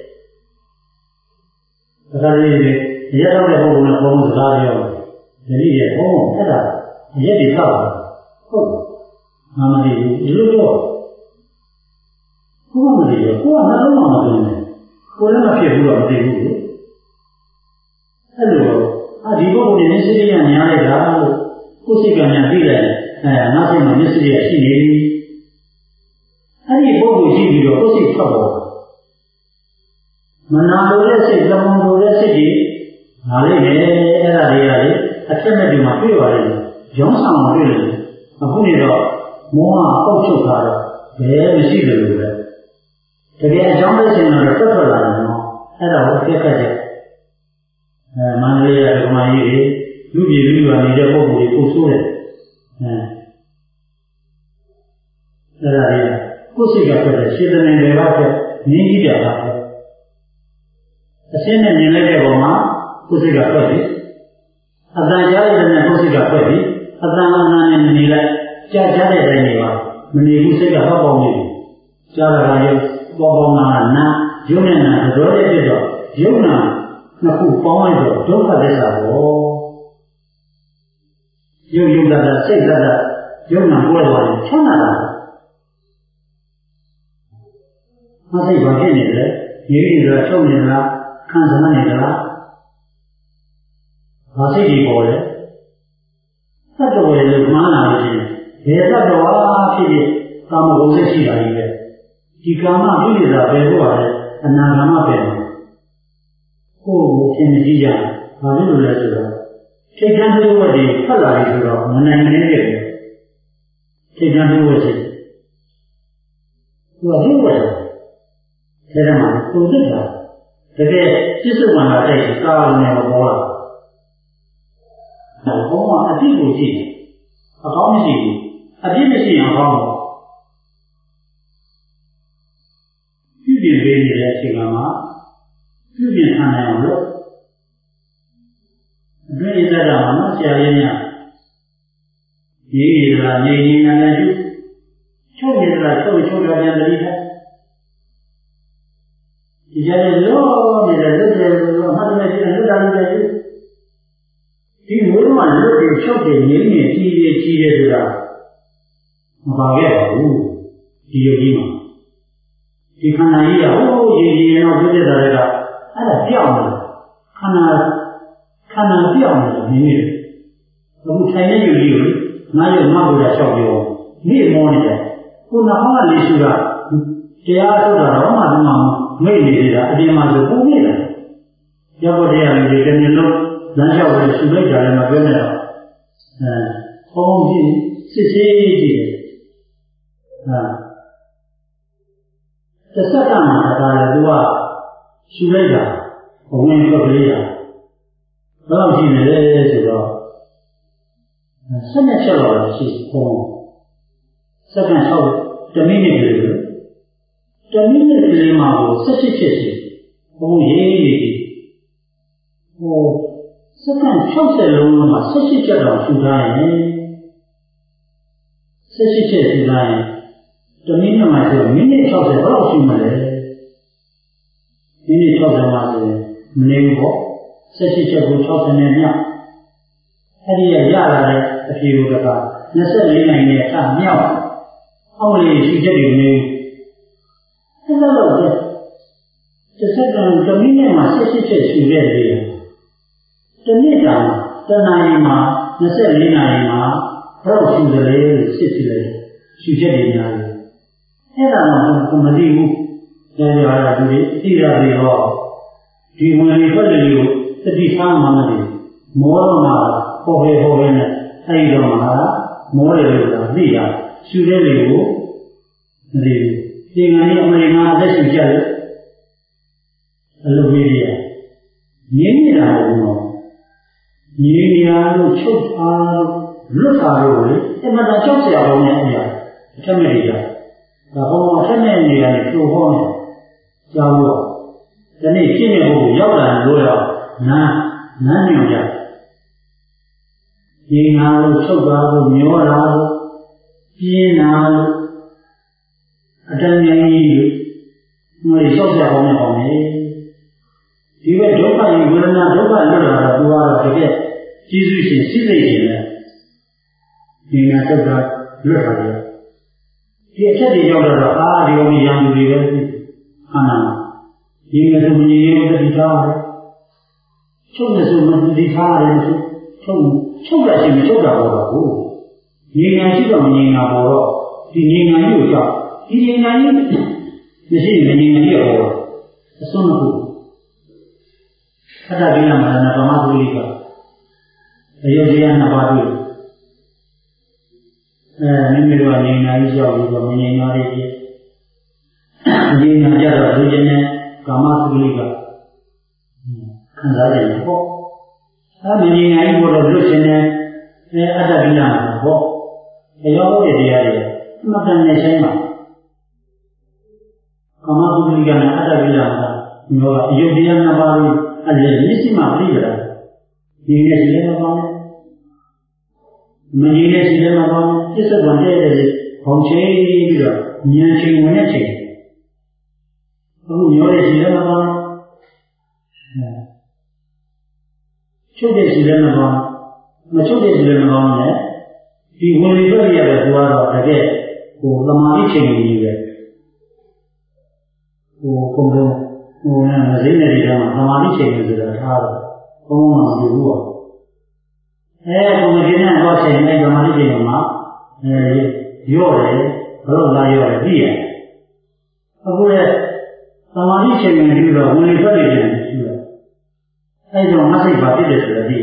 ဒါကြလေးအရက်တော့တဲ့ပုဂ္ဂိုလ်နဲ့ဘုံစကားပြောတယ်ဒီရဲ့ဘုံအဲ့ဒါအရက်တွေတော့ဟုတ်မှမသိဘူးဒီလိုတော့ကိုကမသိဘူးကိုကနှလုံးမှာမသိဘူးကိုလည်းမဖြစ်ဘူးတော့မသိဘူးလေအဲ့လိုအာဒီပုဂ္ဂိုလ်နဲ့စိတ်ရညာလိုက်တာလို့ကိုယ်စိတ်ကညာသိလိုက်အဲငါစိတ်မှာမျက်စိရရှိနေပြီအဲ့ဒီပုဂ္ဂိုလ်ရှိပြီးတော့ကိုယ်စိတ်ထွက်ပေါ်မနာလိုတဲ့စိတ်၊သမုံလိုတဲ့စိတ်ကြီးငါလေးပဲအဲ့ဒါတွေကလေအထက်နဲ့ဒီမှာတွေ့ပါလိမ့်မယ်ရောင်းဆောင်တွေ့လိမ့်မယ်အခုနေတော့မောဟအုပ်ချုပ်တာတော့ဘယ်မရှိတယ်လို့ပဲတကယ်အကြောင်းသိချင်တော့တက်ထွက်လာတယ်နော်အဲ့ဒါကိုအပြည့်ခက်တယ်အဲမန္တလေးကဓမ္မကြီးတွေလူပြည်လူရွာနေတဲ့ပုဂ္ဂိုလ်တွေကိုဆိုးတယ်အဲအဲ့ဒါလေးကိုယ်စိတ်ကထွက်တယ်စေတနာတွေကထွက်ငြင်းကြည့်ကြတာပဲအရှင်းနဲ့မြင်လိုက်တဲ့ပုံမှာကိုယ်စိတ်ကထွက်ပြီအတန်ကြားရတဲ့ကိုယ်စိတ်ကထွက်ပြီအတန်အနာနဲ့မနေလိုက်ကြားကြားတဲ့အတိုင်းနေပါမနေဘူးစိတ်ကဟောက်ပေါင်းနေတယ်ကြားတာကရုပ်ပေါ်ပေါ်မှာနာရုပ်နဲ့နာကြောတဲ့ဖြစ်တော့ရုပ်နာနှစ်ခုပေါင်းလိုက်တော့ဒုက္ခသစ္စာပေါ့ရုပ်ရုပ်တတ်စိတ်တတ်ရုပ်နာပွဲသွားရင်ချမ်းသာတာမသိဘာဖြစ်နေလဲရည်ရည်ဆိုတာချုပ်နေလားခံစားနေလားဘာစိတ်ကြီးပေါ်လဲသတ္တဝေလို့မှားလာလို့ရှိရင်ဘယ်သတ္တဝါဖြစ်ဖြစ်ကာမဂုဏ်နဲ့ရှိတာကြီးပဲဒီကာမပြည့်တာပဲဟုတ်ပါလေအနာဂမပဲကိုယ်ကိုသင်ကြည့်ရဘာလို့လဲဆိုတော့စိတ်ကံပြုဝတ်တွေဖတ်လာပြီဆိုတော့မနိုင်နေတယ်စိတ်ကံပြုဝတ်ရှိသူကပြုဝတ်တယ်ဒါမှမဟုတ်သူသိတာတကယ်ပြစ္ဆုတ်မှန်တာတဲ့ကာလုံးနဲ့ပေါ်လာတယ်ဘုံကအတိကိုကြည့်အကောင်းမရှိဘူးအပြစ်မရှိရင်ကောင်းတယ်ပြုပြင်ပေးနေတဲ့အချိန်မှာပြုပြင်ခံနိုင်အောင်လို့အတွင်းဣဇဒမှာနော်ဆရာလေးများရေးရတာနေနေနာနာကျချုပ်နေတာချုပ်ချုပ်တာပြန်တတိထားဒီကြတဲ့လို့နေတဲ့လွတ်တယ်လို့မှတ်နေတယ်လွတ်တာလည်းဒီဘုရားလွတ်တယ်ချုပ်တယ်ငြိမ်းနေကြီးကြီးကြီးတယ်ဆိုတာမပါခဲ့ပါဘူးဒီယုတ်ကြီးမှာဒီခန္ဓာကြီးကဟိုးရည်ရည်တော့ပြည့်တဲ့တာကအဲ့ဒါပြောင်းတယ်ခန္ဓာခန္ဓာပြောင်းတယ်နေနေအခုထိုင်နေယူကြီးကိုငါရုပ်ငါဘုရားလျှောက်ပြောမိမောနေတယ်ကိုယ်နောက်ဟောကလေးရှိကတရားထုတ်တာတော့မှဒီမှာမိတ်နေသေးတာအပြင်မှာဆိုပုံနေတယ်ရောက်တော့တရားလေးတွေတည်းလုံးလမ်းလျှောက်လို့ရှိလိုက်ကြတယ်မပြောနဲ့တော့အဲဘုံကြီးစစ်စေးကြည့်တယ်ဟာတစ်စက္ကန့်မှာဒါလည်းသူကရှူလိုက်တာဘဝင်ထွက်ကလေးတာဘယ်လောက်ရှိနေလဲဆိုတော့ဆက်နှစ်ချက်တော့ရှိဘုံစက္ကန့်၆တမိနစ်ကလေးတမိနစ်ကလေးမှာကို၁၈ချက်ရှိဘုံရေးရေးဟိုစက္ကန့်၆၀လုံးမှာ၁၈ချက်တော့ရှူထားရင်၁၈ချက်ရှူထားရင်တမိနစ်မှာဆိုမိနစ်၆၀ဘယ်လောက်ရှူမလဲမိနစ်၆၀မှာဆိုရင်မနေဘူးပေါ့၁၈ချက်ကို၆၀နဲ့မြောက်အဲ့ဒီရရလာတဲ့အဖြေကိုက၂၄နိုင်နဲ့အမြောက်အောက်လေးရှူချက်တွေနေအဲ့လိုတော့တစ်စက္ကန့်တမိနစ်မှာ၁၈ချက်ရှူခဲ့တယ်တနေ့တာတနာရီမှာ၂၄နာရီမှာဘယ်တော့ရှူတယ်လဲစစ်ကြည့်လိုက်ရှူချက်တွေများတယ်အဲ့ဒါတော့မသိဘူးကြာကြာရသူတွေသိရတယ်ဟောဒီဝင်လေထွက်လေကိုတတိထားမှမသိမောတော့မှဟောပဲဟောပဲနဲ့အဲ့ဒီတော့မှမောတယ်လို့သာသိတာရှူတဲ့လေကိုမသိဘူးဒီငါလေးအမေရိကန်အသက်ရှူချက်လေအလုပ်ကြီးရငင်းနေတာဟုတ်ဘူးညီညာလို့ချုပ်ထားလို့လွတ်ထားလို့လေအမှန်တရားချုပ်เสียအောင်နဲ့အရာအထက်မဲ့ကြဒါဘောအထက်မဲ့နေရာနဲ့ကျိုးဟောနေကြောင်းတော့ဒီနေ့ရှင်းနေဖို့ရောက်လာလို့တော့နားနားညွှန်ကြညီညာလို့ချုပ်သွားလို့မျောလာလို့ပြင်းလာလို့အတန်ကြီးလို့ငါချုပ်เสียအောင်နဲ့ဟောနေဒီဘက်ဒုက္ခကြီးဝေဒနာဒုက္ခလွတ်လာတော့သူကတော့တကယ်ကျေးဇူးရှင်စိတ်လေးနဲ့ဒီနာဒုက္ခလွတ်လာတယ်ဒီအချက်တွေရောက်တော့အာဒီလိုရံသူတွေပဲအာနာဒီငါတို့မငြိမ်ရင်တတိထားတယ်ချုပ်နေဆိုမတတိထားတယ်ဆိုချုပ်ချုပ်ရခြင်းမချုပ်တာတော့ဘူးငြိမ်ညာရှိတော့မငြိမ်တာတော့ဒီငြိမ်ညာကြီးကိုကြောက်ဒီငြိမ်ညာကြီးမရှိမငြိမ်ညာကြီးတော့အစွန်းမဟုတ်အတ္တကိလမရဏဗမသုလိကအယုဒ္ဓယနှစ်ပါးတွေ့အဲမိမိတို့ကနေနာကြီးကြောက်ပြီးတော့မငြိမ်နာလေးဖြစ်ငြိမ်နာကြတော့လူချင်းနဲ့ကာမသုလိကခံစားတယ်ပေါ့အဲမငြိမ်နာကြီးပေါ်တော့လူချင်းနဲ့အဲအတ္တကိလမပေါ့အယောဂရဲ့တရားတွေအမှန်တန်နဲ့ဆိုင်ပါကာမသုလိကနဲ့အတ္တကိလမမျိုးကအယုဒ္ဓယနှစ်ပါးလို့အဲ့ဒါမျက်စိမှပြိကြတာဒီနဲ့ရှိလည်းမကောင်းဘူးမကြီးနဲ့ရှိလည်းမကောင်းဘူးပြစ္ဆုတ်ကတဲ့တဲ့ဘုံချင်းပြီးတော့ဉာဏ်ချင်းဝင်တဲ့ချိန်အခုမျိုးရဲ့ရှိလည်းမကောင်းချုပ်တဲ့ရှိလည်းမကောင်းမချုပ်တဲ့ရှိလည်းမကောင်းနဲ့ဒီဝင်လေထွက်ရတဲ့သူကတော့တကယ်ဟိုသမာဓိချိန်ကြီးပဲဟိုဘုံဘုံဟိုနဲ့မစိမ့်တဲ့ဒီကမှာသမာဓိချိန်ကြီးဆိုတာထားတော့ဘုံဘုံမှာမတူဘူးပေါ့အဲဘုံမကျင်းတဲ့တော့ချိန်နဲ့သမာဓိချိန်မှာအဲရော့တယ်ဘလို့လာရော့တယ်ပြီးရတယ်အခုလေသမာဓိချိန်ကြီးပြီးတော့ဝင်လေထွက်နေတယ်ရှိတယ်အဲဒါမှစိတ်ပါဖြစ်တယ်ဆိုတော့ပြီး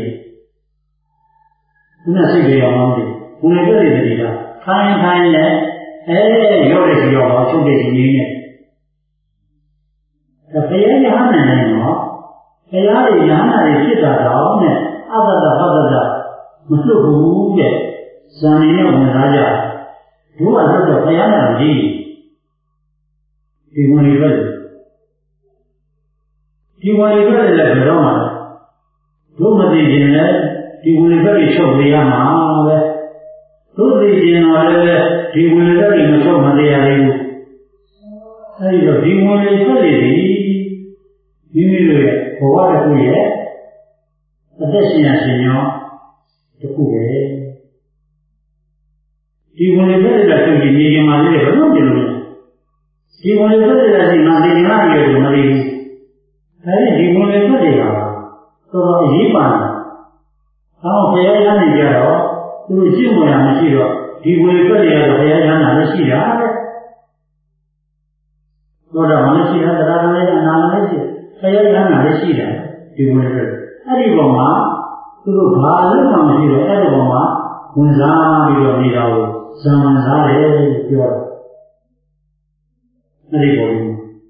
ဒီနေ့စိတ်တွေရောင်းတယ်ဝင်လေထွက်နေတယ်ဒီကခိုင်းခိုင်းနဲ့အဲရော့တယ်ဆိုတော့ချုပ်တဲ့ဒီနည်းနဲ့ဘုရားရဟန်းနိုင်တယ်နော်ဘုရားရဟန်းနာတွေဖြစ်တာတော့နဲ့အတ္တတပတ္တမလွတ်ဘူးတဲ့ဇာနေနဲ့ဝင်လာကြတို့ကလွတ်တော့ဘုရားနာကြီးဒီဝင်လေပဲဒီဝင်လေပဲလည်းဘယ်တော့မှတို့မသိခြင်းနဲ့ဒီဝင်လေပဲချုပ်ပြရမှာပဲတို့သိခြင်းတော့လည်းဒီဝင်လေပဲမချုပ်မတရားသေးဘူးအဲဒီတော့ဒီဝင်လေပဲလေမိမိတို့ရဲ့ဘဝတစ်ခုရဲ့အသက်ရှင်ရရှင်ရောတစ်ခုပဲဒီဝင်လေသက်တဲ့ဆိုရင်နေကြမှာလေဘယ်လိုကြည့်လို့ဒီဝင်လေသက်တဲ့ဆိုငါနေကြမှာလေကိုမသိဘူးအဲဒီဒီဝင်လေသက်တွေကတော်တော်အရေးပါတာ။အော်ဘုရားရဟန်းတွေကြတော့သူရှင်းမရမရှိတော့ဒီဝင်လေသက်တွေကတော့ဘုရားရဟန်းတာလည်းရှိတာပဲ။သောတာပန်လည်းရှိတာတရားလည်းအနာလည်းရှိဘုရားရဟန်းတာလည်းရှိတာဒီဝင်လေသက်အဲ့ဒီပုံမှာသူတို့ဘာလို့မှမရှိတော့အဲ့ဒီပေါ်မှာဝင်စားပြီးတော့နေတာကိုဇံဝင်စားတယ်ပြောတယ်အဲ့ဒီပေါ်မှာ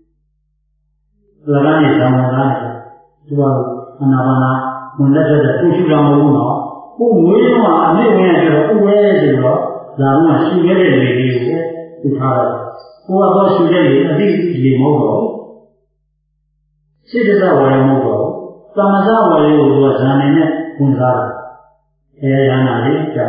လာကနေဇံဝင်စားတယ်သူကအနာဘာနာဝင်လက်တဲ့သူရှုတာမဟုတ်ဘူးနော်ကိုမွေးတော့အမေဝင်ရဆိုတော့ဥဝဲဆိုတော့ဒါမှရှုခဲ့တဲ့လေလေးကိုသူထားတယ်ကိုကတော့ရှုတဲ့လေအသိလေမဟုတ်တော့စိတ်တဝါရမဟုတ်တော့သမဇဝါရကိုသူကဇာနေနဲ့ဝင်စားတယ်အဲရဟနာလေးကြား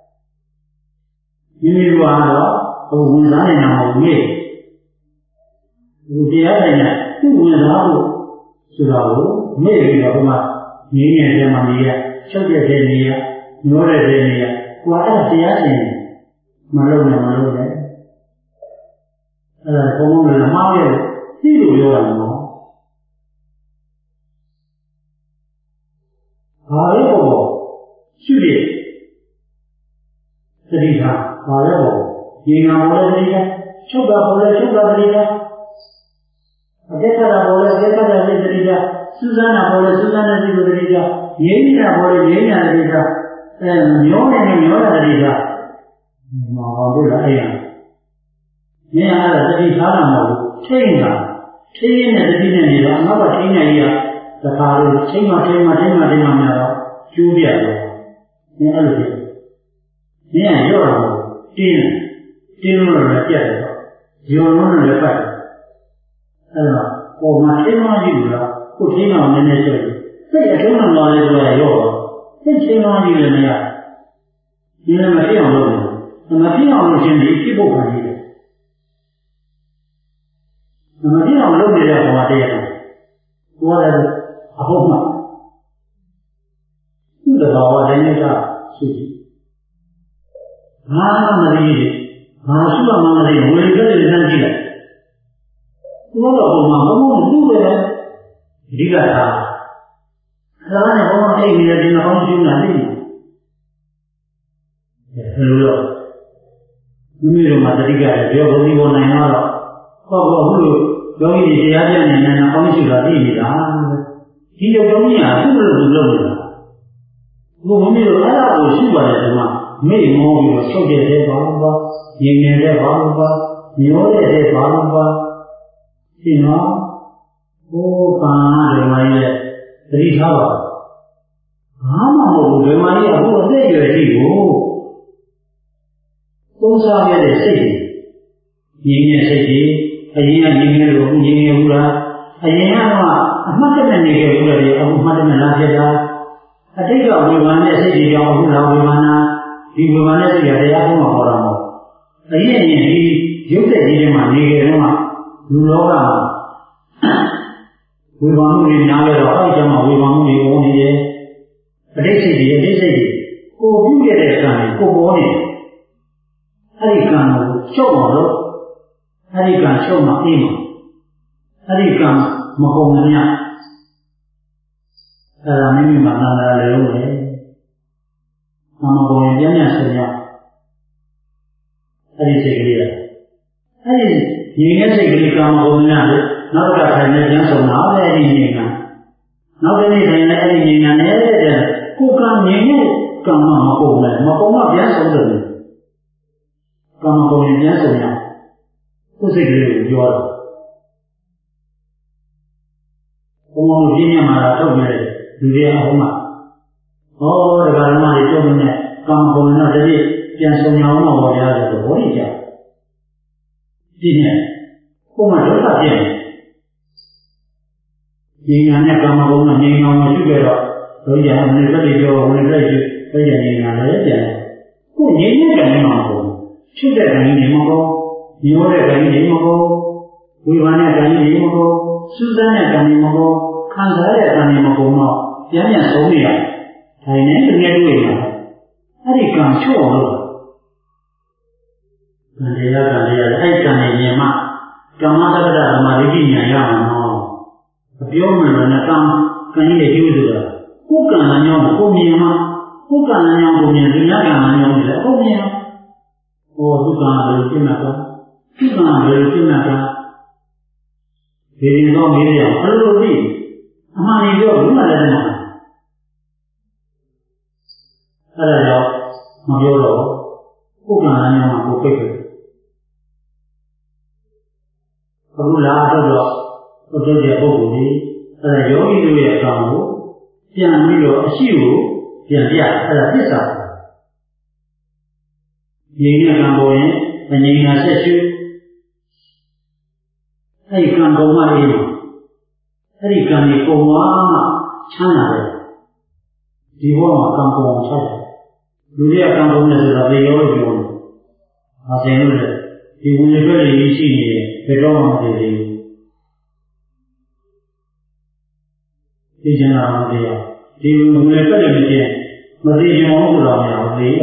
မိမိကတော့ဟိုဝင်စားနေတာမဟုတ်ဘူးဒီတရားတိုင်းကသူ့ဝင်စားဖို့ဆိုတာကိုမေ့ပြီးတော့ဟိုမှာငြင်းနေတဲ့မှာနေရချုပ်တဲ့နေရညောတဲ့နေရကိုယ်အဲ့ဒါတရားရှင်မလုပ်နဲ့မလုပ်နဲ့အဲ့ဒါဘုံဘုံလည်းမှားရဲ့သိလို့ပြောတာနော်ဘာလဲပေါ့ရှိတယ်သတိထားဘာလဲပေါ့ဒီနာပေါ်တဲ့သတိထားချုပ်တာပေါ်တဲ့ချုပ်တာသတိထားအကျက်တာပေါ်တဲ့အကျက်တာသတိထားစူးစမ်းတာပေါ်တဲ့စူးစမ်းတဲ့စိတ်သတိထားငြိမ်းနေတာပေါ်တဲ့ငြိမ်းနေတာသတိထားအဲမျောနေမျောတာသတိထားမဟုတ်ဘူးလားအဲ့ရမင်းအဲ့ဒါသတိထားတာမဟုတ်ဘူးထိန်းတာထိန်းနေတဲ့သတိနဲ့နေတော့အနောက်ကထိန်းနေရတခါလို့ထိန်းမှထိန်းမှထိန်းမှထိန်းမှများတော့ကျိုးပြတယ်မင်းအဲ့လိုဖြစ်မင်းကရော့တော့တင်းတင်းလို့လည်းပြတ်တယ်တော့ရော်လို့လည်းပတ်တယ်အဲ့တော့ပေါ်မှာထိန်းမှကြည့်လို့လားကိုထိန်းအောင်နည်းနည်းကျိုးစိတ်အထုံးတော်လာလေဆိုရရော့တော့စိတ်ထိန်းမှကြည့်လည်းမရဒီလည်းမဖြစ်အောင်လုပ်တယ်မဖြစ်အောင်လုပ်ခြင်းဒီဖြစ်ဖို့ခံရတယ်မဖြစ်အောင်လုပ်နေတဲ့ဘဝတရားကိုယ်ရတယ်အဟုတ်မှသူ့တဘာဝလည်းရတာရှိတယ်ဘာမှမသိဘူးဘာရှိမှမသိဘူးဝေကြတဲ့ဉာဏ်ကြည့်လိုက်သူတော့ပုံမှာဘုံဘုံသူ့ပဲအဓိကထားဒါနဲ့ဘုံမှာအဲ့ဒီနေရာဒီနောက်ရှိနေတာသိတယ်ဘယ်လိုလဲမိမိတို့မှာတတိကလည်းပြောဘုံဒီပေါ်နိုင်တော့ဟောဘောဘူးလို့ယောဂီတရားပြနေနေအောင်ရှိတာသိနေတာဒီလိုယောဂီဟာသူ့လိုလိုလုပ်နေတာဘုံမိတို့အဲ့ဒါကိုရှိပါတယ်ဒီမှာမိမောပြီးတော့ဆုတ်တဲ့ဘာလို့ပါငြိမ်နေတဲ့ဘာလို့ပါမျောတဲ့ဘာလို့ပါဒီနော်ဘိုးပါဓမ္မရဲ့သတိထားပါဘာမှမဟုတ်ဘူးဓမ္မကြီးအခုအသက်အရွယ်ကြီးကိုသုံးစားရတဲ့စိတ်ကြီးငြိမ်တဲ့စိတ်ကြီးအရင်ကငြိမ်နေလို့အခုငြိမ်နေဘူးလားအရင်ကတော့အမှတ်တမဲ့နေခဲ့ဘူးလေအခုမှတ်တမဲ့လာဖြစ်တာအတိတ်ကဝေဘာနဲ့စိတ်ကြီးကြောင့်အခုလာဝေဘာနာဒီဝေဘာနဲ့စိတ်ကတရားဆုံးမှာပေါ်တာမဟုတ်အရင်ရင်ဒီရုပ်တဲ့ကြီးထဲမှာနေကြတော့လူလောကမှာဝေဘာမှုတွေများကြတော့အဲ့ဒီမှာဝေဘာမှုတွေပေါ်နေတယ်အတိတ်စိတ်ကြီးအတိတ်စိတ်ကြီးကိုပြုခဲ့တဲ့ကံကိုပေါ်နေအဲ့ဒီကံကိုချုပ်အောင်လို့အဲ့ဒီကံချုပ်မှအေးမှာအဲ့ဒီကံမကုန်မမြတ်အဲ့ဒါမိမိမှာနာလာလေလို့လေမမပေါ်ရင်ပြန်ပြန်ဆုံးရအဲ့ဒီစိတ်ကလေးအဲ့ဒီညီငယ်စိတ်ကလေးကံမကုန်မမြတ်လေနောက်ကထိုင်နေပြန်ဆုံးတာအဲ့ဒီညီငယ်နောက်တစ်နေ့ထိုင်နေအဲ့ဒီညီငယ်နဲ့ကိုကံညီငယ်ကံမမကုန်နဲ့မကုန်မှပြန်ဆုံးတယ်ကံမကုန်ရင်ပြန်ဆုံးရကိုယ်စိတ်ကလေးကိုပြောတာဘုံဘုံပြင်းညမှာထုတ်နေတယ်လူတွေအဟုတ်မှာဟောဒကာဓမ္မတွေပြောနေကံကုန်တော့တတိပြန်ဆုံးအောင်တော့ဘောရတယ်ဆိုဘောရကြဒီနဲ့ကိုယ်မှဒုက္ခပြည့်နေဉာဏ်နဲ့ကံမကုန်တော့ဉာဏ်အောင်မရှိကြတော့ဘုရားမင်းသက်ပြောဝင်လက်ရှိဘုရားဉာဏ်လည်းပြန်ကိုယ်ဉာဏ်နဲ့ကံနေမှာမဟုတ်ချစ်တဲ့ကံနေမှာမဟုတ်ညောတဲ့ကံနေမှာမဟုတ်ဝိဘာနဲ့ကံနေမှာမဟုတ်စူးစမ်းတဲ့ကံနေမှာမဟုတ်ခံစားတဲ့ကံနေမှာမဟုတ်တော့ပြန်ပြန်ဆုံးနေရတယ်။ဒါနဲ့တကယ်တွေ့နေတာအဲ့ဒီကံချုပ်အောင်လုပ်ကံတရားကံတရားအဲ့ကံနေမြင်မှကမ္မတက္ကသမာဓိဉာဏ်ရမှာနော်အပြောမှန်တော့ကံကံရဲ့ကျိုးဆိုတာကိုယ်ကံလမ်းကြောင်းကိုမြင်မှကိုယ်ကံလမ်းကြောင်းကိုမြင်သူများကံလမ်းကြောင်းလည်းကိုမြင်ဟောသူကံဘယ်လိုရှင်းမှာလဲသူကံဘယ်လိုရှင်းမှာလဲဒီရင်တော့မေးရအောင်ဘယ်လိုသိအမှန်ကြီးပြောဘူးမလဲနော်မပြောတော့ကိုယ်ကလည်းညမှာကိုပိတ်တယ်အခုလာတော့တော့တို့တဲ့ပုဂ္ဂိုလ်ကြီးအဲဒါယောဂီတို့ရဲ့အကောင်ကိုပြန်ပြီးတော့အရှိကိုပြန်ပြအဲဒါသစ္စာငြိမ်းတဲ့ကံပေါ်ရင်အငြိမ်းတာဆက်ရှုအဲဒီကံပေါ်မှအေးမှာအဲဒီကံကြီးပုံသွားမှချမ်းသာတယ်ဒီဘဝမှာကံပေါ်အောင်ဆက်တယ်လူတွေကကံပေါ်နေဆိုတာသေရောလို့ပြောတယ်။မသိဘူးလေဒီဝင်ရွက်လေးရှိနေဘယ်တော့မှမသိသေးဘူး။သိချင်တာမသိရဒီဝင်ရွက်လေးမသိမသိချင်အောင်ဆိုတာမရဘူးလေ။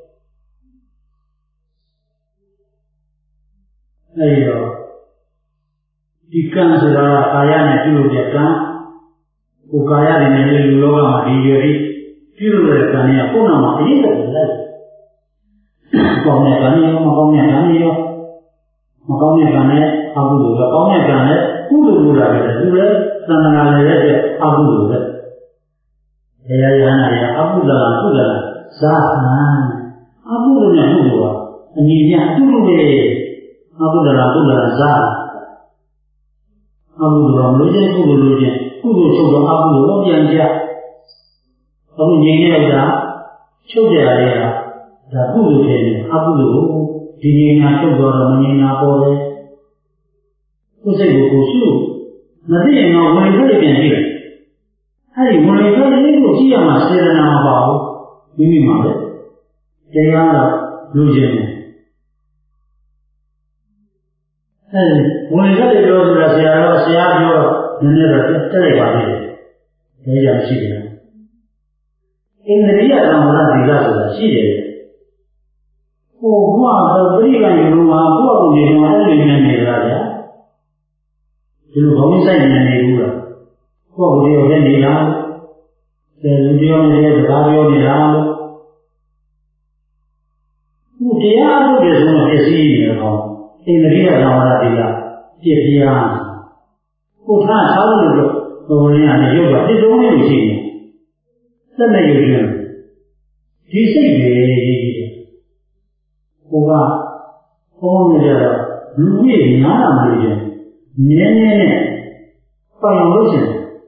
အဲဒီတော့ဒီကံဆိုတာကာယနဲ့ပြုလုပ်တဲ့ကံကိုယ်ကာယနဲ့လည်းလူလောကမှာဒီရွယ်ပြီးပြုလုပ်တဲ့ကံတွေကကိုယ်နာမှာအရေးကြီးတယ်လေ။ကောင်းတဲ့ကံရောမကောင်းတဲ့ကံရောမကောင်းတဲ့ကံနဲ့အကုသိုလ်ပဲကောင်းတဲ့ကံနဲ့ကုသိုလ်လို့လာတယ်သူလည်းသံဃာလည်းလည်းအကုသိုလ်ပဲ။တရားရဟန္တာတွေအကုသိုလ်လားကုသိုလ်လားဇာဟံအကုသိုလ်နဲ့ကုသိုလ်ကအညီညာအတူတူပဲအကုသိုလ်လားကုသိုလ်လားဇာအကုသိုလ်တော့မလို့ချင်းကုသိုလ်လို့ချင်းကုသိုလ်ချုပ်တော့အကုသိုလ်တော့ပြန်ကြအခုငြိမ်းတဲ့ဥစ္စာချုပ်ကြရတယ်ကဒါကုသိုလ်တယ်အကုသိုလ်ဒီငြိမ်းတာချုပ်တော့မငြိမ်းတာပေါ်တယ်ကိုယ်စိတ်ကိုကိုရှုမသိရင်တော့ဝင်ထွက်ပြန်ကြည့်တယ်အဲဒီဝင်ထွက်လေးကိုကြည့်ရမှစေတနာမပါဘူးမိမိမှာပဲတရားတော့လူချင်းတယ်အဲဒီဝင်ထွက်တွေပြောဆိုတာဆရာတော်ဆရာပြောတော့နည်းနည်းတော့တက်လိုက်ပါလိမ့်မယ်ဒါကြောင့်ရှိတယ်အိန္ဒြိယသံဝရသီလဆိုတာရှိတယ်။ဟိုဘုရားတော့ပြိဋ္ဌာန်ယူလို့မှာဘုရားကိုနေတော့အဲ့ဒီနေနေကြတာဗျာ။ဒီလိုဘုံဆိုင်နေနေဘူးလား။ဘုရားကိုရောလည်းနေလား။တယ်လူပြောနေတဲ့စကားပြောနေလားလို့။ဒီတရားထုတ်တယ်ဆိုတော့ပြည့်စည်နေတော့အိန္ဒြိယသံဝရသီလပြည့်ပြား။ကိုထားထားလို့လို့ဘုံရင်းကရုပ်ကတစ်လုံးလေးရှိနေ။သက်နဲ့ရုပ်ရှင်ဒီစိတ်တွေဟိုကဘုံနေကြတော့လူကြီးညားလာလို့ချင်းနည်းနည်းနဲ့ပေါင်လို့ရှင်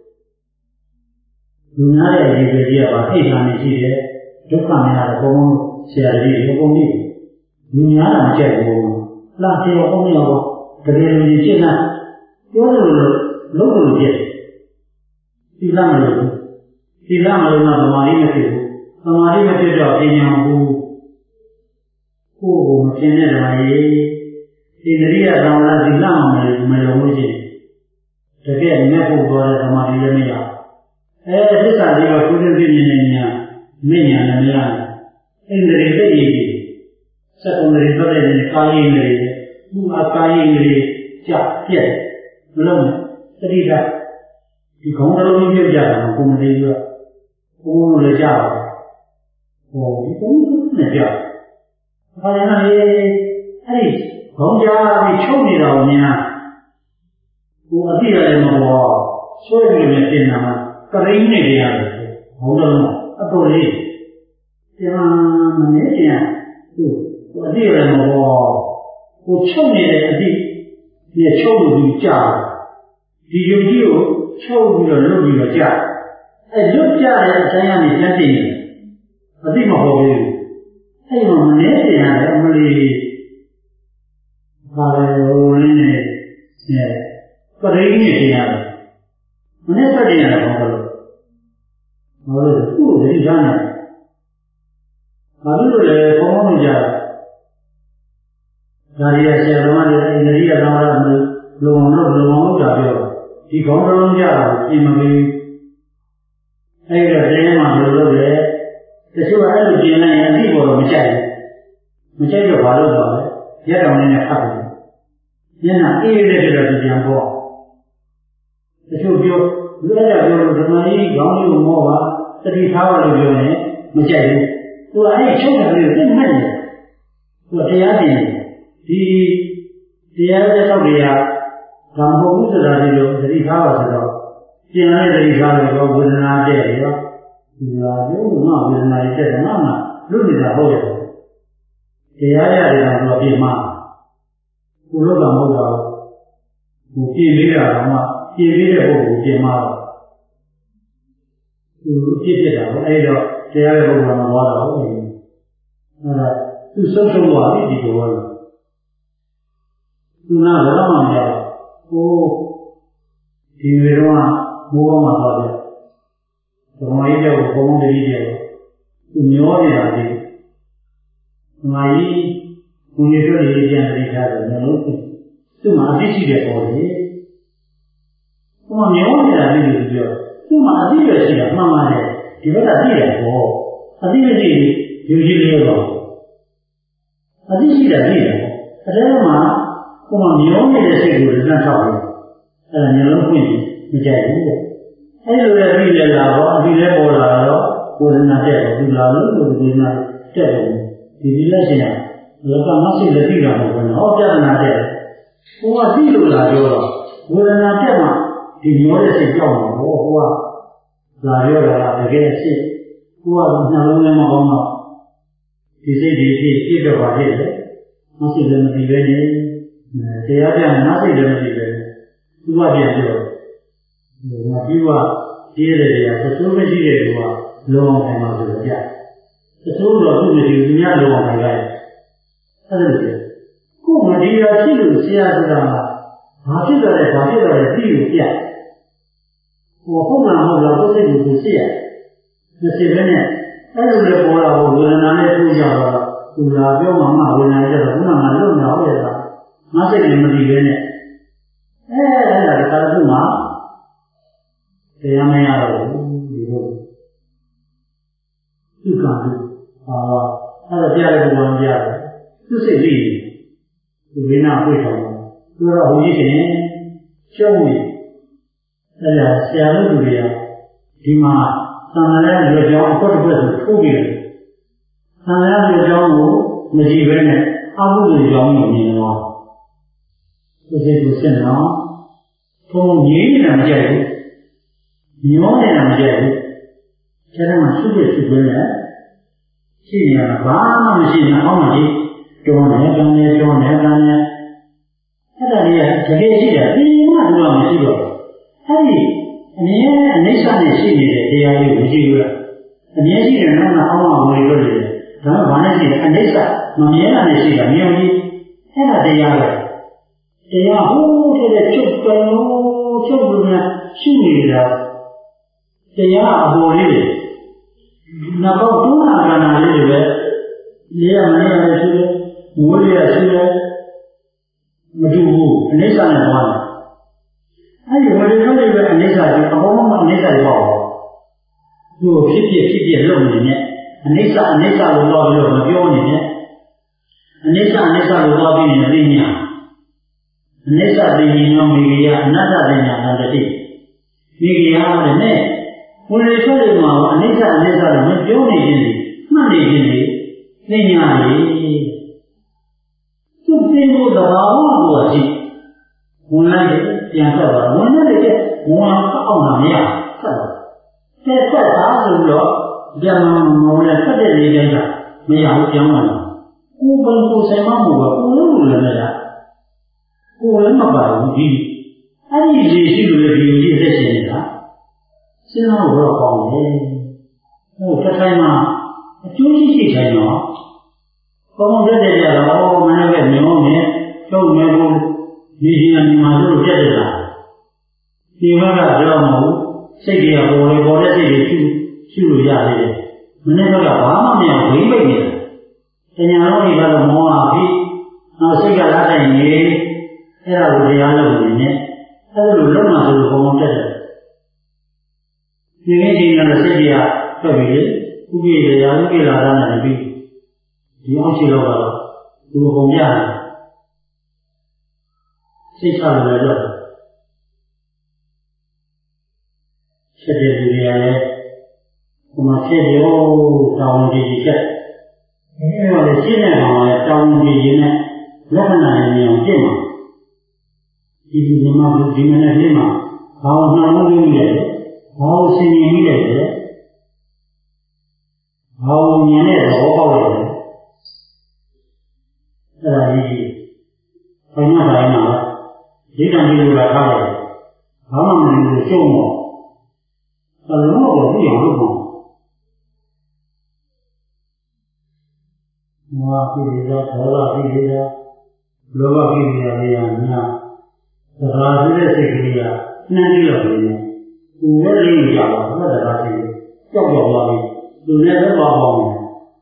လူများတဲ့ဒီပြည်ကြီးကပါအိတ်ခံနေရှိတယ်ဒုက္ခများတဲ့ဘုံဆရာကြီးတွေဘုံကြီးလူများတာမကြိုက်ဘူးလှပြေဘုံရောတကယ်လူကြီးရှင်းတာပြောလို့လုံးလို့ပြည့်ဒီလားမလို့ဒီလားမလို့ကသမာဓိမဖြစ်ဘူးသမာဓိမဖြစ်တော့ပညာဘူးကိုယ်ကိုမဖြစ်တဲ့ဓမ္မကြီးဣန္ဒြိယသံဝရသီလမှမလုံးလို့ရှိရင်တကယ်မြတ်ဖို့ပေါ်တဲ့သမာဓိလည်းမရအဲသစ္စာကြီးကကုသပြင်းနေနေမဉာဏ်လည်းမရဣန္ဒြိသိကြီးစက္ကုန္ဒြိတော့တဲ့ကာယဣန္ဒြိသူ့အကာယဣန္ဒြိကြပြက်မလုံးနဲ့သတိကဒီခေါင်းတော်ကြီးပြကြတာကိုမသိဘူးဘုံလို့လည်းကြားပါဟောဒီဘုံနဲ့ကြားဘာလဲလဲအဲ့ဒီခေါင်းကြားပြီးချုပ်နေတာကိုများကိုအတိရတယ်မဟုတ်ဆွဲပြီးလည်းပြင်တာကရိန်းနေကြရတယ်ဘုံတော်အတော်လေးပြန်မနေပြန်သူကိုအတိရတယ်မဟုတ်ကိုချုပ်နေတဲ့အတိဒီချုပ်လို့ပြီးကြားဒီယုံကြည်ကိုချုပ်ပြီးတော့လွတ်ပြီးတော့ကြားအဲလွတ်ကြတဲ့အတိုင်းကနေပြန်သိနေတယ်အသိမဟုတ်ဘူးအဲ့ဒီမှာမနေပြန်ရတယ်အမလီဘာလဲဟိုရင်းနေအဲပရိနိဗ္ဗာန်ရတယ်မနေ့ကတည်းကဘာလို့ဘာလို့သူ့ကိုသိစားနေဘာလို့လဲဘုံဘုံကြဒါရီရဆရာတော်ကလည်းအိန္ဒြိယသံဝရမလုံအောင်လို့လုံအောင်လို့တာပြောဒီခေါင်းလုံးကြတာပြင်မပြီးအဲ့ဒါတင်းမှလို့လို့လေတချို့ကအဲ့လိုပြင်လိုက်ရင်အတိပေါ်တော့မကြိုက်ဘူးမကြိုက်တော့ဘာလို့တော့လဲရက်တောင်နဲ့ဖတ်တယ်ညနာအေးလေးတွေတော့ပြန်ပေါ့တချို့ပြောလူအဲ့ဒါပြောလို့ဓမ္မကြီးခေါင်းကြီးကိုမောပါတတိထားပါလို့ပြောရင်မကြိုက်ဘူးသူကအဲ့ချုပ်တယ်လို့သိမှတ်တယ်သူကတရားပြင်ဒီတရားတဲ့တော့တွေကဒါမဟုတ်ဘူးဆိုတာဒီလိုတတိထားပါဆိုတော့ကျင်တဲ့တတိထားလို့ဝေဒနာတဲ့ရောဒီလာပြောလို့ငါဝေဒနာတက်တယ်ငါမှလူနေတာဟုတ်ရဲ့တရားရတယ်တော့ပြင်မှာကိုလို့ကမဟုတ်တာဟိုပြင်ပေးတာတော့မှပြင်ပေးတဲ့ပုဂ္ဂိုလ်ပြင်မှာတော့သူအဖြစ်ဖြစ်တာပေါ့အဲ့တော့တရားရဲ့ပုဂ္ဂိုလ်ကမသွားတော့ဘူးအဲ့ဒါသူဆုံးဆုံးသွားပြီဒီလိုပဲသူနာတော့မှမကြောက်ဟိုဒီလိုတော့မိုးပေါ်မှာသွားတယ်ဘုံမကြီးတဲ့ဘုံမကြီးတဲ့သူမျောနေတာဒီမာကြီးဘုံရည်တို့တွေပြန်ပြီးထားတယ်နော်သူ့မှာအသိရှိတဲ့ပေါ်လေဟိုမှာမျောနေတာဒီလိုပြောသူ့မှာအသိပဲရှိတာမှန်ပါတယ်ဒီဘက်ကသိတယ်ပေါ့အသိမရှိယူကြည့်လို့တော့အသိရှိတာသိတယ်ပေါ့အဲဒါမှဟိုမှာမျောနေတဲ့စိတ်ကိုလက်ထောက်တယ်အဲဒါမျိုးလုံးဖွင့်မကြိုက်ဘူးတဲ့အဲလိုလည်းပြီးရလာတော့အပြီးလည်းပေါ်လာတော့ကိုယ်စနာတက်တယ်ဒီလာလို့ကိုယ်စနာတက်တယ်ဒီဒီလက်ရှင်ကလောကမသိလည်းသိတာမဟုတ်ဘူးဟောပြဿနာတက်ဟိုကသိလို့လာပြောတော့ဝေဒနာတက်မှဒီမျောတဲ့စိတ်ကြောက်မှာဟောဟိုကလာပြောတာတကယ်အဖြစ်ဟိုကနှလုံးထဲမှာကောင်းတော့ဒီစိတ်ဒီဖြစ်ဖြစ်တော့ပါဖြစ်တယ်မသိလည်းမသိပဲနေတရားပြမသိလည်းမသိပဲသူကပြန်ပြောငါပြီးว่าဒီရတဲ့တရားသတိုးမရှိတဲ့လူကလောအောင်ခံပါဆိုတော့ကြသတိုးတော့သူ့မရှိဘူးသူများလောအောင်ခံကြတယ်အဲ့ဒါလေကိုယ်မဒီရရှိလို့ဆရာဆိုတာဘာဖြစ်ကြလဲဘာဖြစ်ကြလဲသိလို့ပြဟိုဟုတ်လားဟုတ်လားကိုယ်စိတ်ကိုသိရမသိဘဲနဲ့အဲ့လိုလေပေါ်လာဖို့ဝေဒနာနဲ့ထူကြတော့သူလာပြောမှမှဝေဒနာကြတော့ခုနကလွတ်နေအောင်ရတာငါစိတ်လည်းမသိဘဲနဲ့အဲအဲ့ဒါကတခုမှတရားမရတော့ဘူးဒီလိုသူကဟာအဲ့ဒါကြားတဲ့ဘုရားကြားတယ်သူစိတ်ကြီးသူဝိနာပြေထောင်သူတော့ဘုရားရှင်ရှုံးနေအဲ့ဒါဆရာတို့တွေကဒီမှာသံဃာရဲ့လူကြောင်းအခွတ်တစ်ခွက်ဆိုထိုးပြီးတယ်သံဃာလူကြောင်းကိုမကြည့်ဘဲနဲ့အမှုလူကြောင်းကိုမြင်တော့သူစိတ်ကိုစဉ်းတော့ဘုံငြင်းနေတာမကြိုက်ဘူးမျောနေတာမကြိုက်ဘူးကျန်တဲ့မှာသူ့ရဲ့သူ့ရဲ့ရှိနေတာဘာမှမရှိနေအောင်မကြီးတွန်းတယ်တန်းတယ်တွန်းတယ်တန်းတယ်အဲ့ဒါကြီးကတကယ်ရှိတာဒီမှတော့မရှိတော့အဲ့ဒီအမြဲအနိစ္စနဲ့ရှိနေတဲ့တရားလေးကိုကြည့်ရတာအမြဲရှိတယ်နော်အောင်းအောင်ဝင်လို့ရတယ်ဒါကဘာနဲ့ရှိလဲအနိစ္စမမြဲတာနဲ့ရှိတာမြင်ကြီးအဲ့ဒါတရားပဲတရားဟိုးတဲ့ချုပ်တယ်လို့ချုပ်လို့များရှိနေတာတရားအပေါ်လေးတွေနောက်တော့ဒုနာကနာလေးတွေပဲနေရမနေရရှိတယ်မိုးရရှိတယ်မတူဘူးအနိစ္စနဲ့သွားတယ်အဲ့ဒီဝိရိယတွေပဲအနိစ္စကြီးအပေါ်မှာအနိစ္စကြီးပေါ့သူ့ဖြစ်ဖြစ်ဖြစ်ဖြစ်လုပ်နေတယ်အနိစ္စအနိစ္စလို့တော့ပြီးတော့မပြောနေနဲ့အနိစ္စအနိစ္စလို့တော့ပြီးနေသိညာအနိစ္စသိဉာဏ်မိဂယအနတ္တသိဉာဏ်တတိမိဂယတဲ့နဲ့ဝိရိယတွေမှာအနိစ္စအနိစ္စလို့မပြောနေခြင်းမှတ်နေခြင်းတွေသိညာတွေသူသိဖို့သဘာဝကိုကြည့်ဝင်လိုက်ပြန်ဆက်သွားဝင်လိုက်တဲ့ဝင်အောင်တာမရဆက်သွားတဲ့ဆက်တာဆိုတော့ပြန်မဝင်ဆက်တဲ့နေတိုင်းကမရဘူးပြောင်းလာတယ်ကိုယ်ပိုင်ကိုယ်ဆိုင်မှမဟုတ်ဘူးကိုယ်လုံးလည်းမရကိုယ်လည်းမပါဘူးဒီအဲ့ဒီလေရှိလို့လည်းဒီလိုကြီးအသက်ရှင်နေတာစဉ်းစားတော့ကောင်းတယ်ဟိုတစ်ထိုင်မှာအကျိုးရှိရှိထိုင်တော့ကောင်းတဲ့တဲ့ကြတော့မနေ့ကမျောနေချုပ်နေဖို့ဒီဒီအမှန်လို့ပြတ်တယ်လားဒီဘက်ကပြောမဟုတ်စိတ်တွေကပေါ်လေပေါ်တဲ့စိတ်တွေရှိရှိလို့ရသေးတယ်မနေ့ကဘာမှမရဝိမ့်ပိတ်နေတာတရားတော်တွေကတော့မောဟာပြီနောက်စိတ်ကလက်တိုင်နေအဲ့ဒါကိုတရားလုပ်နေတယ်အဲ့လိုလုပ်မှဆိုလို့ဘုံဘုံတက်တယ်ဒီနေ့ဒီနေ့စိတ်တွေကထွက်ပြီးဥပိ္ပယဥပိ္ပလာတာနဲ့ပြီးဒီအောင်ရှိတော့ကတော့သူဘုံရတယ်စိတ်ချလို့လည်းတော့ဖြစ်တဲ့လူတွေကလည်းဟိုမှာဖြစ်ရောတောင်းကြည့်ကြည့်အဲဒါလည်းရှင်းတဲ့ကောင်လည်းတောင်းကြည့်ရင်လည်းလက္ခဏာနဲ့မြင်အောင်ပြည့်မှာဒီဒီမှာဒီမနေ့လေးမှာဘာလို့နှောင်းလို့နေလဲဘာလို့ဆင်ញင်နေလဲဘာလို့မြင်တဲ့သဘောပေါဆိုင်ရတိုင်းမှာဒီတန်ကြီးလိုလာထားတယ်ဘာမှမလုပ်လို့ကျုံတော့ဘယ်လိုလုပ်လို့ပြအောင်လုပ်ဖို့မောဟကိလေသာဒေါသကိလေသာလောဘကိလေသာတွေများသရာတဲ့စိတ်ကလေးကနှမ်းကြည့်လို့နေသူလည်းလိမ့်ကြပါဘယ်တရားရှိကြောက်ကြောက်သွားပြီသူလည်းသက်ပါပေါင်းတယ်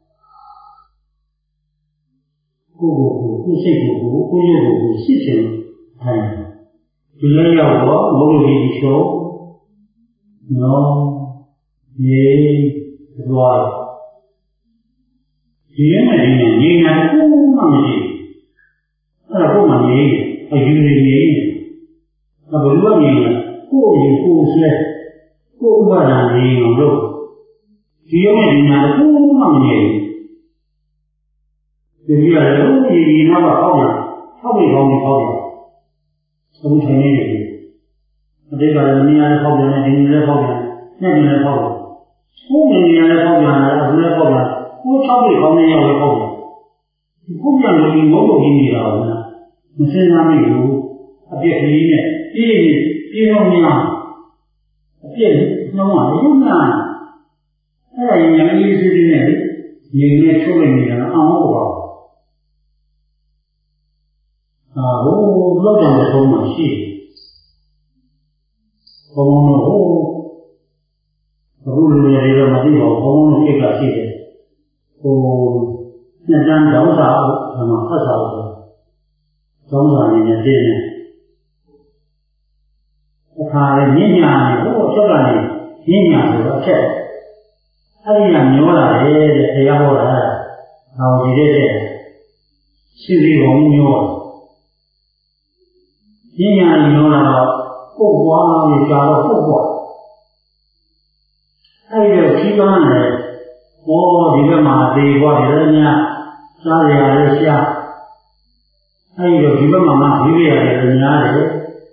ကိုယ်ကိုယ်ကိုစိတ်ကိုယ်ကိုကိုယ်ရုပ်ကိုရှစ်ချင်တယ်ဒီလည်းရောက်တော့ဘုရားကြီးချိုးနော်ရေသွားဒီရင်းနဲ့ဒီနဲ့ငြိမ်းတာကိုမှမရှိအဲ့ဒါကိုမှငြိမ်းအယူနေငြိမ်းအဘလူကငြိမ်းကိုယ်ယူကိုယ်ဆွဲကိုယ်ဥပါဒာငြိမ်းအောင်လုပ်ဒီရင်းနဲ့ဒီနဲ့ကိုမှမငြိမ်းဒီရလည်းဒီဒီနောက်တော့ဟောက်ရဟောက်ပြီးကောင်းပြီးဟောက်ရသုံးထိုင်နေတယ်အတိတ်ကလည်းနေရာလည်းဟောက်ပြန်တယ်ဒီနေ့လည်းဟောက်ပြန်တယ်နေ့လည်းဟောက်ပြန်ကိုယ်နေရာလည်းဟောက်ပြန်တယ်အခုလည်းဟောက်ပြန်ကိုယ်၆ပြီးကောင်းနေရောက်လည်းဟောက်ပြန်ဒီဟောက်ပြန်လို့ဒီငုံလို့ရင်းနေတာကမစင်စားမိဘူးအပြည့်ကြီးနဲ့ပြည့်ပြည့်လုံးများအပြည့်နှောင်းရရုံနာအဲ့ဒါရင်လည်းရေးစီးနေတယ်ရေနဲ့ထုတ်လိုက်နေတာအောင်ဟုတ်ပါဘူးအာဟိုလောက်တယ်ဆုံးမှရှိတယ်ဘုံဘုံတို့အခုလူတွေလည်းမသိပါဘူးဘုံဘုံတို့ကိစ္စရှိတယ်ဟိုနှစ်တန်းတောင်းတာအမှဖတ်တာလို့တောင်းတာနေနေပြင်းနေအခါလည်းညညာနေဟိုအချက်ကနေညညာဆိုတော့အချက်အဲ့ဒီကမျောလာတယ်တဲ့တရားဟောတာဟောဒီတဲ့ရှိစီဘုံမျောညညာမျောလာတော့ပုတ်ပွားပြီးကြာတော့ပုတ်ပွားအဲ့ဒီတော့ကြီးပန်းတယ်ဘောဒီဘက်မှာသေပွားတယ်များစားရရရှားအဲ့ဒီတော့ဒီဘက်မှာမှပြီးရရတယ်များတယ်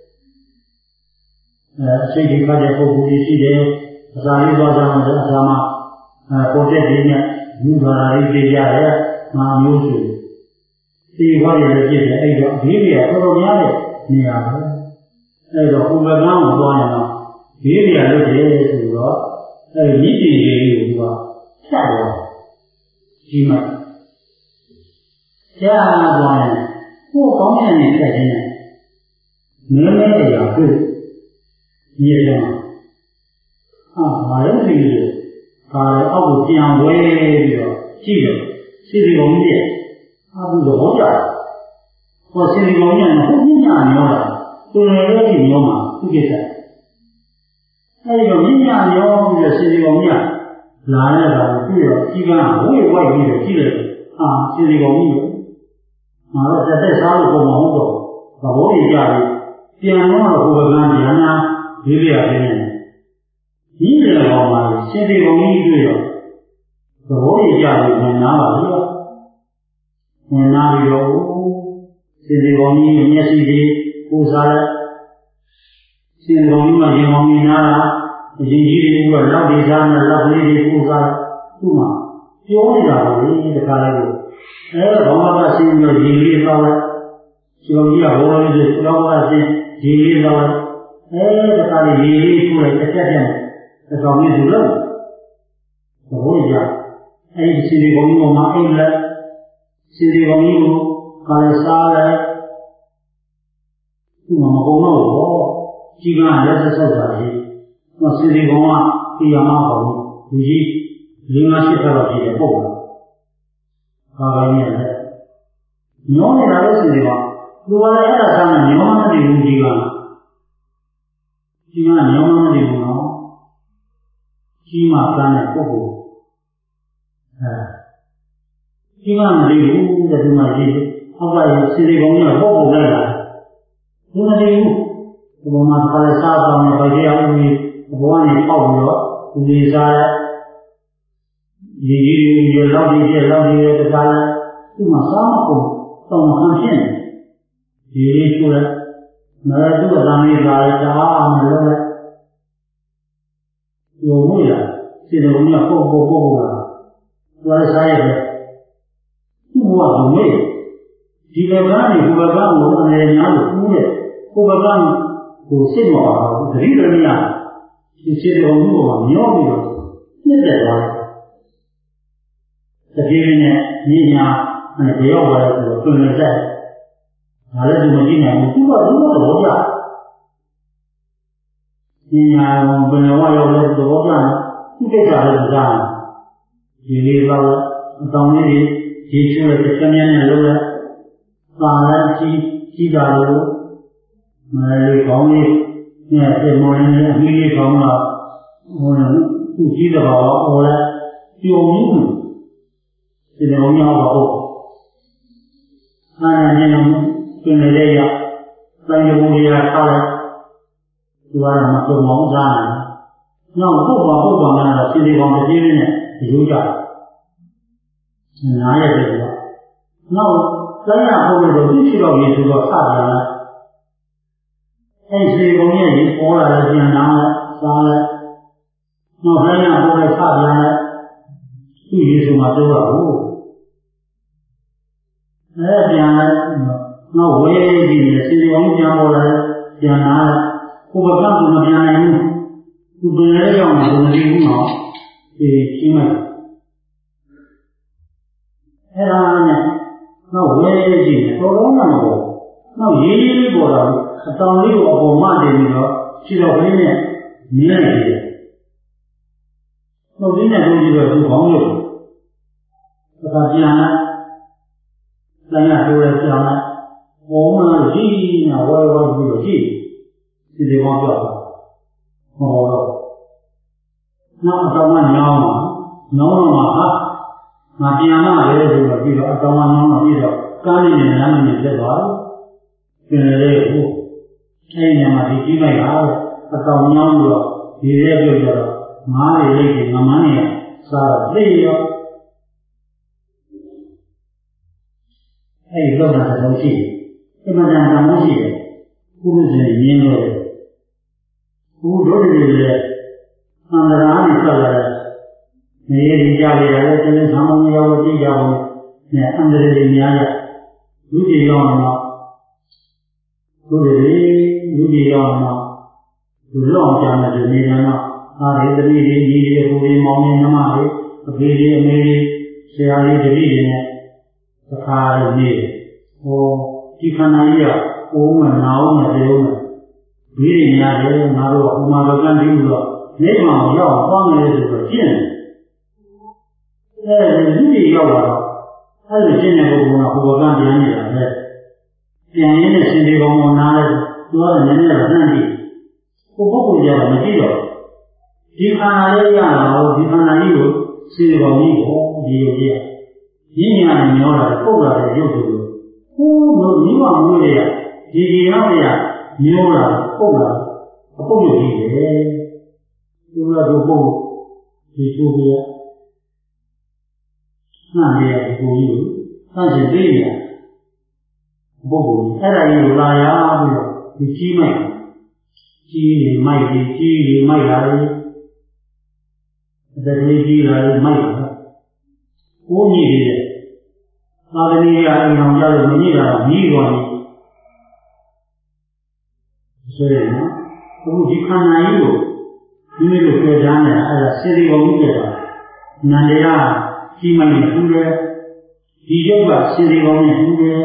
အဲအစိတ်ကြီးခါတဲ့ပုဂ္ဂိုလ်ကြီးရှိတယ်အစာလေးသွားကြမှာအစာမှာအဲပေါ်တဲ့ဒီနဲ့ယူပါလာလေးပြရတယ်ငါမျိုးစုသေပွားရလည်းဖြစ်တယ်အဲ့တော့ပြီးရတော်တော်များတဲ့နေရာပဲအဲ့တော့ဥပဒနာကိုသွားရင်တော့ဘေးရလို့တယ်ဆိုတော့အဲ့ဒီမြင့်ကြီးလေးကိုသူကဖြတ်သွားဒီမှာဖြတ်သွားရင်ကိုယ်ကောင်းတဲ့နေဖြတ်ခြင်းနဲ့နည်းနည်းအရာကိုမြေတယ်ဟာဘာလို့ဒီလိုဟာအောက်ကိုပြန်ဝဲပြီးတော့ကြည့်တယ်စီစီကုံကြီးဟာသူသဘောကျတယ်ဟောစီစီကုံကြီးကဟုတ်ညညာနေတော့သူလည်းလည်းဒီမျိုးမှာသူကိစ္စအဲဒီတော့မြညာရောပြီးတော့စီစီကောင်ကြီးလာရတာကိုပြီးတော့ကြီးကဝိဝိုက်ပြီးတော့ကြည့်လိုက်ဟာစီစီကောင်ကြီးငါတော့တက်တက်စားလို့ပုံမဟုတ်တော့သဘောကြီးကြပြီပြန်တော့ကိုယ်ကပြန်နာဒီလျာပြင်းနေဒီလျာကောင်မှာစီစီကောင်ကြီးတွေ့တော့သဘောကြီးကြပြီဝင်နာပါလို့ဝင်နာပြီးတော့စီစီကောင်ကြီးမျက်စိကြီးကိုစားလိုက်ရှင်ကောင်းကြီးမှရင်ကောင်းကြီးနားတာအရင်ကြီးတွေကလောက်ဒီစားနဲ့လောက်ကလေးတွေကိုစားသူ့မှာပြောနေတာပါလေဒီခါလေးကိုအဲတော့ဘာမှမရှင်းလို့ဒီလေးတော့ရှင်ကောင်းကြီးကဘောလေးတွေတော့ကရှင်းဒီလေးတော့အဲဒီခါလေးဒီလေးကိုလည်းတစ်ချက်တည်းအကောင်ကြီးသူလို့သဘောကျအဲဒီရှင်ကောင်းကြီးကမှအိမ်လက်ရှင်ကောင်းကြီးကိုခါလေးစားလိုက်သူ့မှာမကုန်တော့ဘူးကြီးကလည်းသက်ဆောက်တာလေ။ဟောစီစီကောင်ကတရားမပေါ့လူကြီးလေးငါးရှစ်ခါတော့ပြည့်တယ်ပေါ့။ဘာပဲနဲ့လဲ။ညောနေတာလို့စီစီကောင်လူကလည်းအဲ့ဒါကညောမနေဘူးကြီးကကြီးကညောမနေဘူးနော်။ကြီးမှကမ်းတဲ့ပုဂ္ဂိုလ်အဲကြီးကမနေဘူးတဲ့ဒီမှာကြီးအောက်ကစီစီကောင်ကပုဂ္ဂိုလ်လိုက်တာဒီမနေဘူးဘုံမှာခါလေးစားပေါင်းနေပါကြအောင်ဒီဘဝနဲ့ပေါက်ပြီးတော့ဒီစားရည်ရည်ရလောက်ဒီကျလောက်ဒီတခါလဲသူ့မှာစားမကုန်တော့မှန်ဖြစ်နေဒီလေးချိုးလိုက်နာသူ့အတန်းလေးလာတာမလို့လဲယုံမွေးလာစီတော်ကပုတ်ပုတ်ပုတ်လာသွားစားရတယ်သူ့ဘဝကမေ့ဒီဘက်ကကနေဟိုဘက်ကကိုအနေများလို့ကူးတဲ့ဟိုဘက်ကကိုစိတ်မပါဘူးသတိရမရဒီစိတ်တော်မှုကမျောပြီးတော့နှစ်သက်သွားတယ်တပြေးနဲ့ညီညာအဲကြောက်သွားတယ်ဆိုတော့ပြင်နေတယ်ဒါလည်းသူမကြည့်နိုင်ဘူးသူကသူ့သဘောကျညီညာဘယ်လိုရောက်လဲသဘောကျသူ့တိတ်ကြလည်းကြားဒီလေးတော့အတောင်လေးရေချိုးတဲ့စက်မြန်းနဲ့လုံးလဲပါလာကြီးကြီးတာလို့မလေးကောင်းလေးနဲ့ပြေမော်ရင်းနဲ့အမီးလေးကောင်းတာဟိုသူကြီးတဲ့ဘာဝအော်လဲပြုံမှုဒီလိုမျိုးပါဟုတ်အားနဲ့နေပြင်လေရတန်ရုံရထားလိုက်သူကမှပုံမောင်းစားတယ်နောက်ဟုတ်ပါဟုတ်ပါနဲ့တော့စီဒီကောင်တစ်ပြေးလေးနဲ့ယူကြနားရတယ်ကွာနောက်တိုင်းရဟိုလိုသူရှိတော့ရေဆိုတော့စပြန်လာအဲ့ဒီကောင်ရဲ့ရေပေါ်လာတဲ့ပြန်နာစားလိုက်နောက်တိုင်းရဟိုလည်းစပြန်လာသူ့ရေဆိုမှပြောတာဟုတ်အဲ့ပြန်လာနောက်ဝေးကြည့်နေစီဒီကောင်ပြန်ပေါ်လာပြန်နာဟိုဘက်ကကမပြန်နိုင်ဘူးသူပင်လေးရောက်မှမသိဘူးနော်ဒီချင်းမဲ့အဲ့ဒါနဲ့နောက်ဝဲလေးရှိတယ်တော်တော်မှမဟုတ်နောက်ရေးရေးလေးပေါ်လာဘူးအတောင်လေးကိုအပေါ်မှတင်ပြီးတော့ခြေတော်ကလေးနဲ့မြင်းနေတယ်နောက်ဒီနဲ့တို့ကြည့်တော့သူခေါင်းလို့သာပြန်လာလည်းရတိုးရပြန်လာပေါ်မှလို့ကြီးနေဝဲဝဲပြီးတော့ကြည့်ဒီဒီကောင်ပြောဟောတော့နောက်အတောင်ကညောင်းမှာညောင်းတော့မှာဟာငါပြန်လာတယ်ဆိုတော့ပြီးတော့အတောင်ကညောင်းတော့ပြီးတော့ကားနေနေလမ်းနေပြတ်သွားတယ်ပြင်လေဟိုအဲ့ဒီမှာဒီကြီးလိုက်တာအတောင်ညောင်းပြီးတော့ဒီရဲပြုတ်ကြတော့ငါးလေးလိတ်ကြီးငမန်းနေစားတော့သိရောအဲ့ဒီလောက်တာတော့ရှိတယ်အမှန်တန်တန်မရှိတယ်ဘုရားရှင်ရင်းလို့ဘုဒ္ဓတွေလည်းအန္တရာနဲ့ဆက်လာတယ်နေရကြလေရတယ်တည်းဆောင်းမရောက်လို့ကြည့်ကြအောင်နဲ့အန္တရာယ်တွေများရလူကြီးရောက်တော့လူတွေလူကြီးရောက်တော့လူလောက်ကြမယ်ဒီနေတော့အားရတတိတွေညီတွေဟိုတွေမောင်နေနမတွေအဖေတွေအမေတွေဆရာလေးတတိတွေနဲ့သခါရနေဟောဒီခန္ဓာကြီးကအိုးမနာအောင်မပြောနဲ့ဒီတွေများတယ်ငါတို့ကဥမာပကံပြီးတော့နေမှာရောက်သွားမယ်ဆိုတော့ကျင့်တယ်အဲဒီလူကြီးရောက်လာတော့အဲ့လိုကျင့်တဲ့ပုဂ္ဂိုလ်ကဘုရားကပြန်နေတာပဲပြန်ရင်းနဲ့ရှင်ဒီကောင်ကနားလဲသူကလည်းနည်းနည်းတော့နှံ့ကြည့်ဟိုပုဂ္ဂိုလ်ကြတော့မကြည့်တော့ဒီခန္ဓာလေးရတာကိုဒီခန္ဓာကြီးကိုရှင်ဒီကောင်ကြီးကိုဒီလိုကြည့်ရင်းညာနဲ့မျောလာတယ်ပုတ်လာတယ်ရုပ်ဆိုလို့ဟိုးမိမမွေးရဒီဒီရောက်ရမျောလာပုတ်လာအပုတ်ရုပ်ကြီးတယ်သူကတော့ပုတ်ဒီချိုးပြရနှံ့ရဒီကိုကြီးကိုသန့်ရှင်သိနေပုဂ္ဂိုလ်အဲ့ဒါကြီးကိုလာရပြီးတော့ဒီကြီးမိုက်ကြီးနေမိုက်ကြီးကြီးနေမိုက်လာတယ်အတကလေးကြီးလာတယ်မိုက်လာကိုမြည်တယ်သာသမီးရအိမ်အောင်ကြလို့မမြည်တာမြည်သွားပြီဆိုရင်အခုဒီခန္ဓာကြီးကိုဒီလိုလိုပြောကြတယ်အဲ့ဒါစေတီဘုံကြီးပြောတာနန္တရားကြီးမိုက်နေဘူးလေဒီရုပ်ကစေတီဘုံနဲ့ဘူးလေ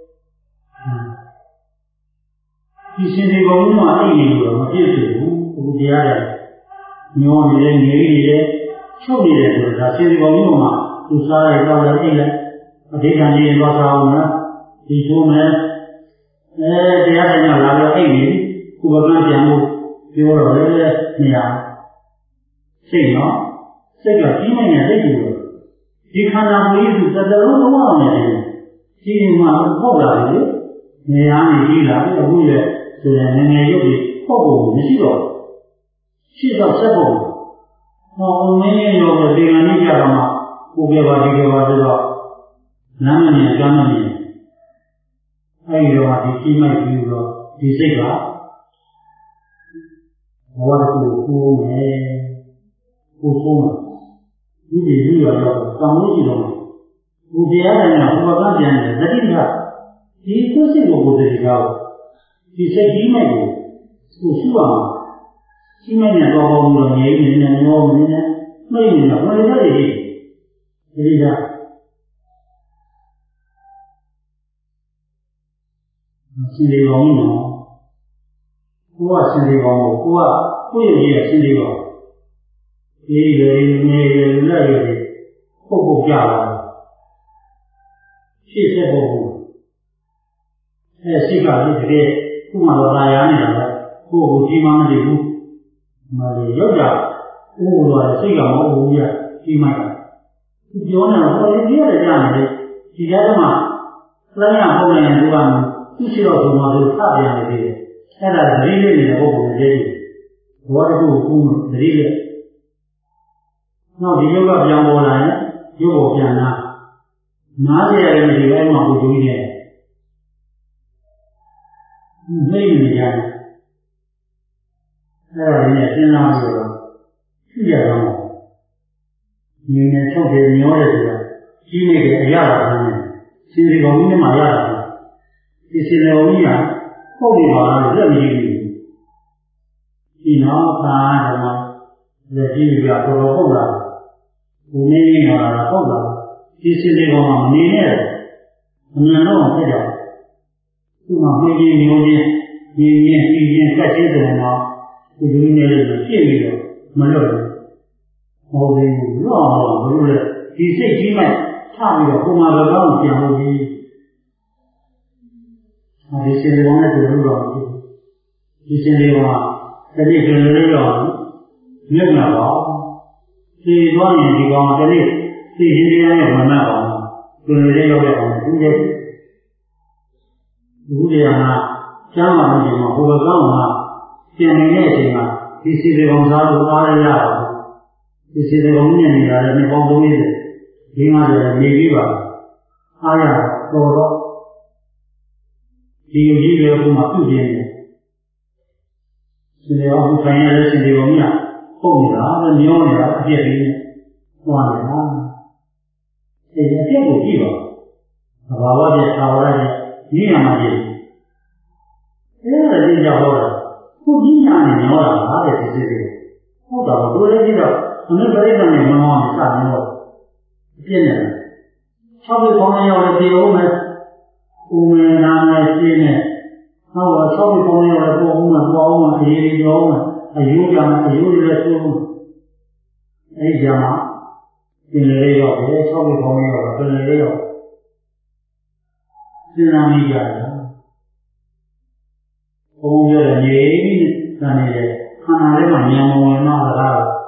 ဒီစေတီဘုံမှာအိမ်နေလို့မပြည့်စုံဘူးအခုတရားတယ်ညောနေတယ်ငြိနေတယ်ချုပ်နေတယ်ဆိုတာစေတီဘုံမှာသူစားရတော့လည်းအိမ်လိုက်အဓိကံကြီးသွားစားအောင်နော်ဒီချိုးမယ်အဲတရားတယ်လာတော့အိမ်နေခုဘကပြန်ဖို့ပြောတော့လေနေရာစိတ်နော်စိတ်ကကြီးနေတယ်စိတ်ကြီးလို့ဒီခန္ဓာကိုယ်ကြီးသတ္တလုံးလုံးအောင်နေတယ်ကြီးနေမှပုတ်လာတယ်နေရာနေကြီးလာတယ်အခုလေဆိုရင်ငငယ်ရုပ်ကြီးပုတ်ဖို့မရှိတော့ရှိတော့ဆက်ဖို့ဟောမင်းရောဒီကနေ့ကြတော့မှကိုပြပါဒီကပါဆိုတော့လမ်းမမြင်ကြမ်းမမြင်အဲဒီတော့ဒီကြီးမိုက်ပြီးတော့ဒီစိတ်ကဘဝတစ်ခုကိုမယ်ကိုဆုံးမှာဒီဒီလူရတော့တောင်းလို့ရှိတော့ဘုရားတရားနဲ့ဘုရားကပြန်တယ်တတိယဒီကိုယ်စိတ်ကိုကိုယ်တည်းကြောက်ဒီစိတ်ကြီးမဲ့ကိုကိုရှိပါမှာကြီးမဲ့နဲ့တော့ဘောလို့ငြိမ်းနေနေမောမင်းနဲ့မိတ်နေတာဘယ်လိုလဲဒီဒီကရှင်ဒီကောင်းနော်ကိုကရှင်ဒီကောင်းကိုကိုကကိုယ့်ရဲ့ကြီးကရှင်ဒီကောင်းဒီလေနေလက်ရည်ပုတ်ပုတ်ကြလာရှေ့ဆက်ဖို့အဲစိတ်ကလည်းတကယ်ခုမှတော့လာရနေတာပဲကိုယ်ကိုကြီးမှမသိဘူးမလေးရောက်တာကိုယ်ကတော့စိတ်ကမဟုတ်ဘူးပြကြီးမှတာဒီပြောနေတာဟောလေကြီးရတယ်ကြားနေတယ်ဒီကြားထဲမှာလိုင်းရပုံနဲ့သူကသူ့ရှိတော့ဘုံမှာသူထပြန်နေသေးတယ်အဲ့ဒါသတိလေးနေတဲ့ပုဂ္ဂိုလ်တွေကြီးဘောတခုကိုသတိလေးနောက်ဒီယောဂပြန်ပေါ်လာရင်ရုပ်ပေါ်ပြန်လာနားကြရတယ်ဒီတိုင်းမှာကိုယ်ကြီးနေနေနေကြတယ်အဲ့ဒါလေးနဲ့စဉ်းစားပြီးတော့ရှိရတော့ငြင်းနေထုတ်တယ်မျောတယ်ဆိုတာကြီးနေတယ်အရာပါနဲ့ရှင်ဒီကောင်ကြီးနဲ့မှရတာဒီရှင်လေကောင်ကြီးကပုတ်နေပါလားလက်မကြည့်ဘူးဒီနောက်သာတော့လက်ကြည့်ပြတော့ပုတ်လာဘုံနေနေတာတော့ပုတ်လာဒီရှင်ဒီကောင်ကမနေနဲ့အမှန်တော့ဖြစ်ကြသူ့မှာမှင်းကြီးမျိုးချင်းညီညင်းပြီးရင်ကတ်ချင်းတယ်တော့ဒီလူနေလေးကိုပြည့်ပြီးတော့မလွတ်ဘူးဟောပြီးတော့ဘယ်လိုလဲဒီစိတ်ကြီးမှထပြီးတော့ပုံမှန်ဘယ်တော့မှပြန်လို့ပြီးဒီစင်လေးကောင်နဲ့တူလို့တော့ဒီစင်လေးကောင်ကတတိကျလေးတော့မြတ်နာပါဒီတော့ရင်ဒီကောင်တတိသိချင်းတရားနဲ့မမှတ်ပါဘူးသူလေးရောက်ရအောင်ဘူးလေဘူးလေဟာကျမ်းမာနေမှာဘုရားကောင်းမှာပြင်နေတဲ့အချိန်မှာဒီစီလေးကောင်စားလို့အားရရတော့ဒီစီလေးကောင်နဲ့နေတာလည်းနှစ်ပေါင်းသုံးရည်ဒီမှာလည်းနေပြီးပါအားရတော့တော့ဒီလိုကြီးလည်းဘုမှာပြုပြင်းတယ်ရှင်ရောဘုခိုင်းရတဲ့ရှင်တွေကောင်ကပုံနေတာမျောနေတာအပြည့်ကြီးဟောနေတာအဲဒီအပြည့်ကိုကြည့်ပါဘာဝပြသာဝရပြဒီနာမှာကြည့်အဲ့ဒါလည်းကြောက်တော့ခုကြီးနာနဲ့မျောတာလားတဲ့ဒီစိတ်တွေဟုတ်တာဘယ်လိုလဲကြည့်တော့အမေပရိသတ်နဲ့မမောအောင်စမျောအပြည့်နဲ့၆ဘိခေါင်းရောက်လည်းပြေအောင်မယ်ဦးမနာနဲ့ရှင်းနဲ့ဟောတော့၆ဘိခေါင်းရောက်လည်းပေါ်အောင်မယ်ပေါ်အောင်မယ်အေးရောမယ်အယုကြမှာအယုလည်းဆိုးအဲ့ကြမှာပြင်လေရောက်တယ်၆ဘိခေါင်းရောက်တော့ပြင်လေရောက်စဉ်းစားမိကြတယ်ဘုံပြောတယ်နေပြီးကနေတယ်ခန္ဓာထဲမှာဉာဏ်ဝင်တော့တာ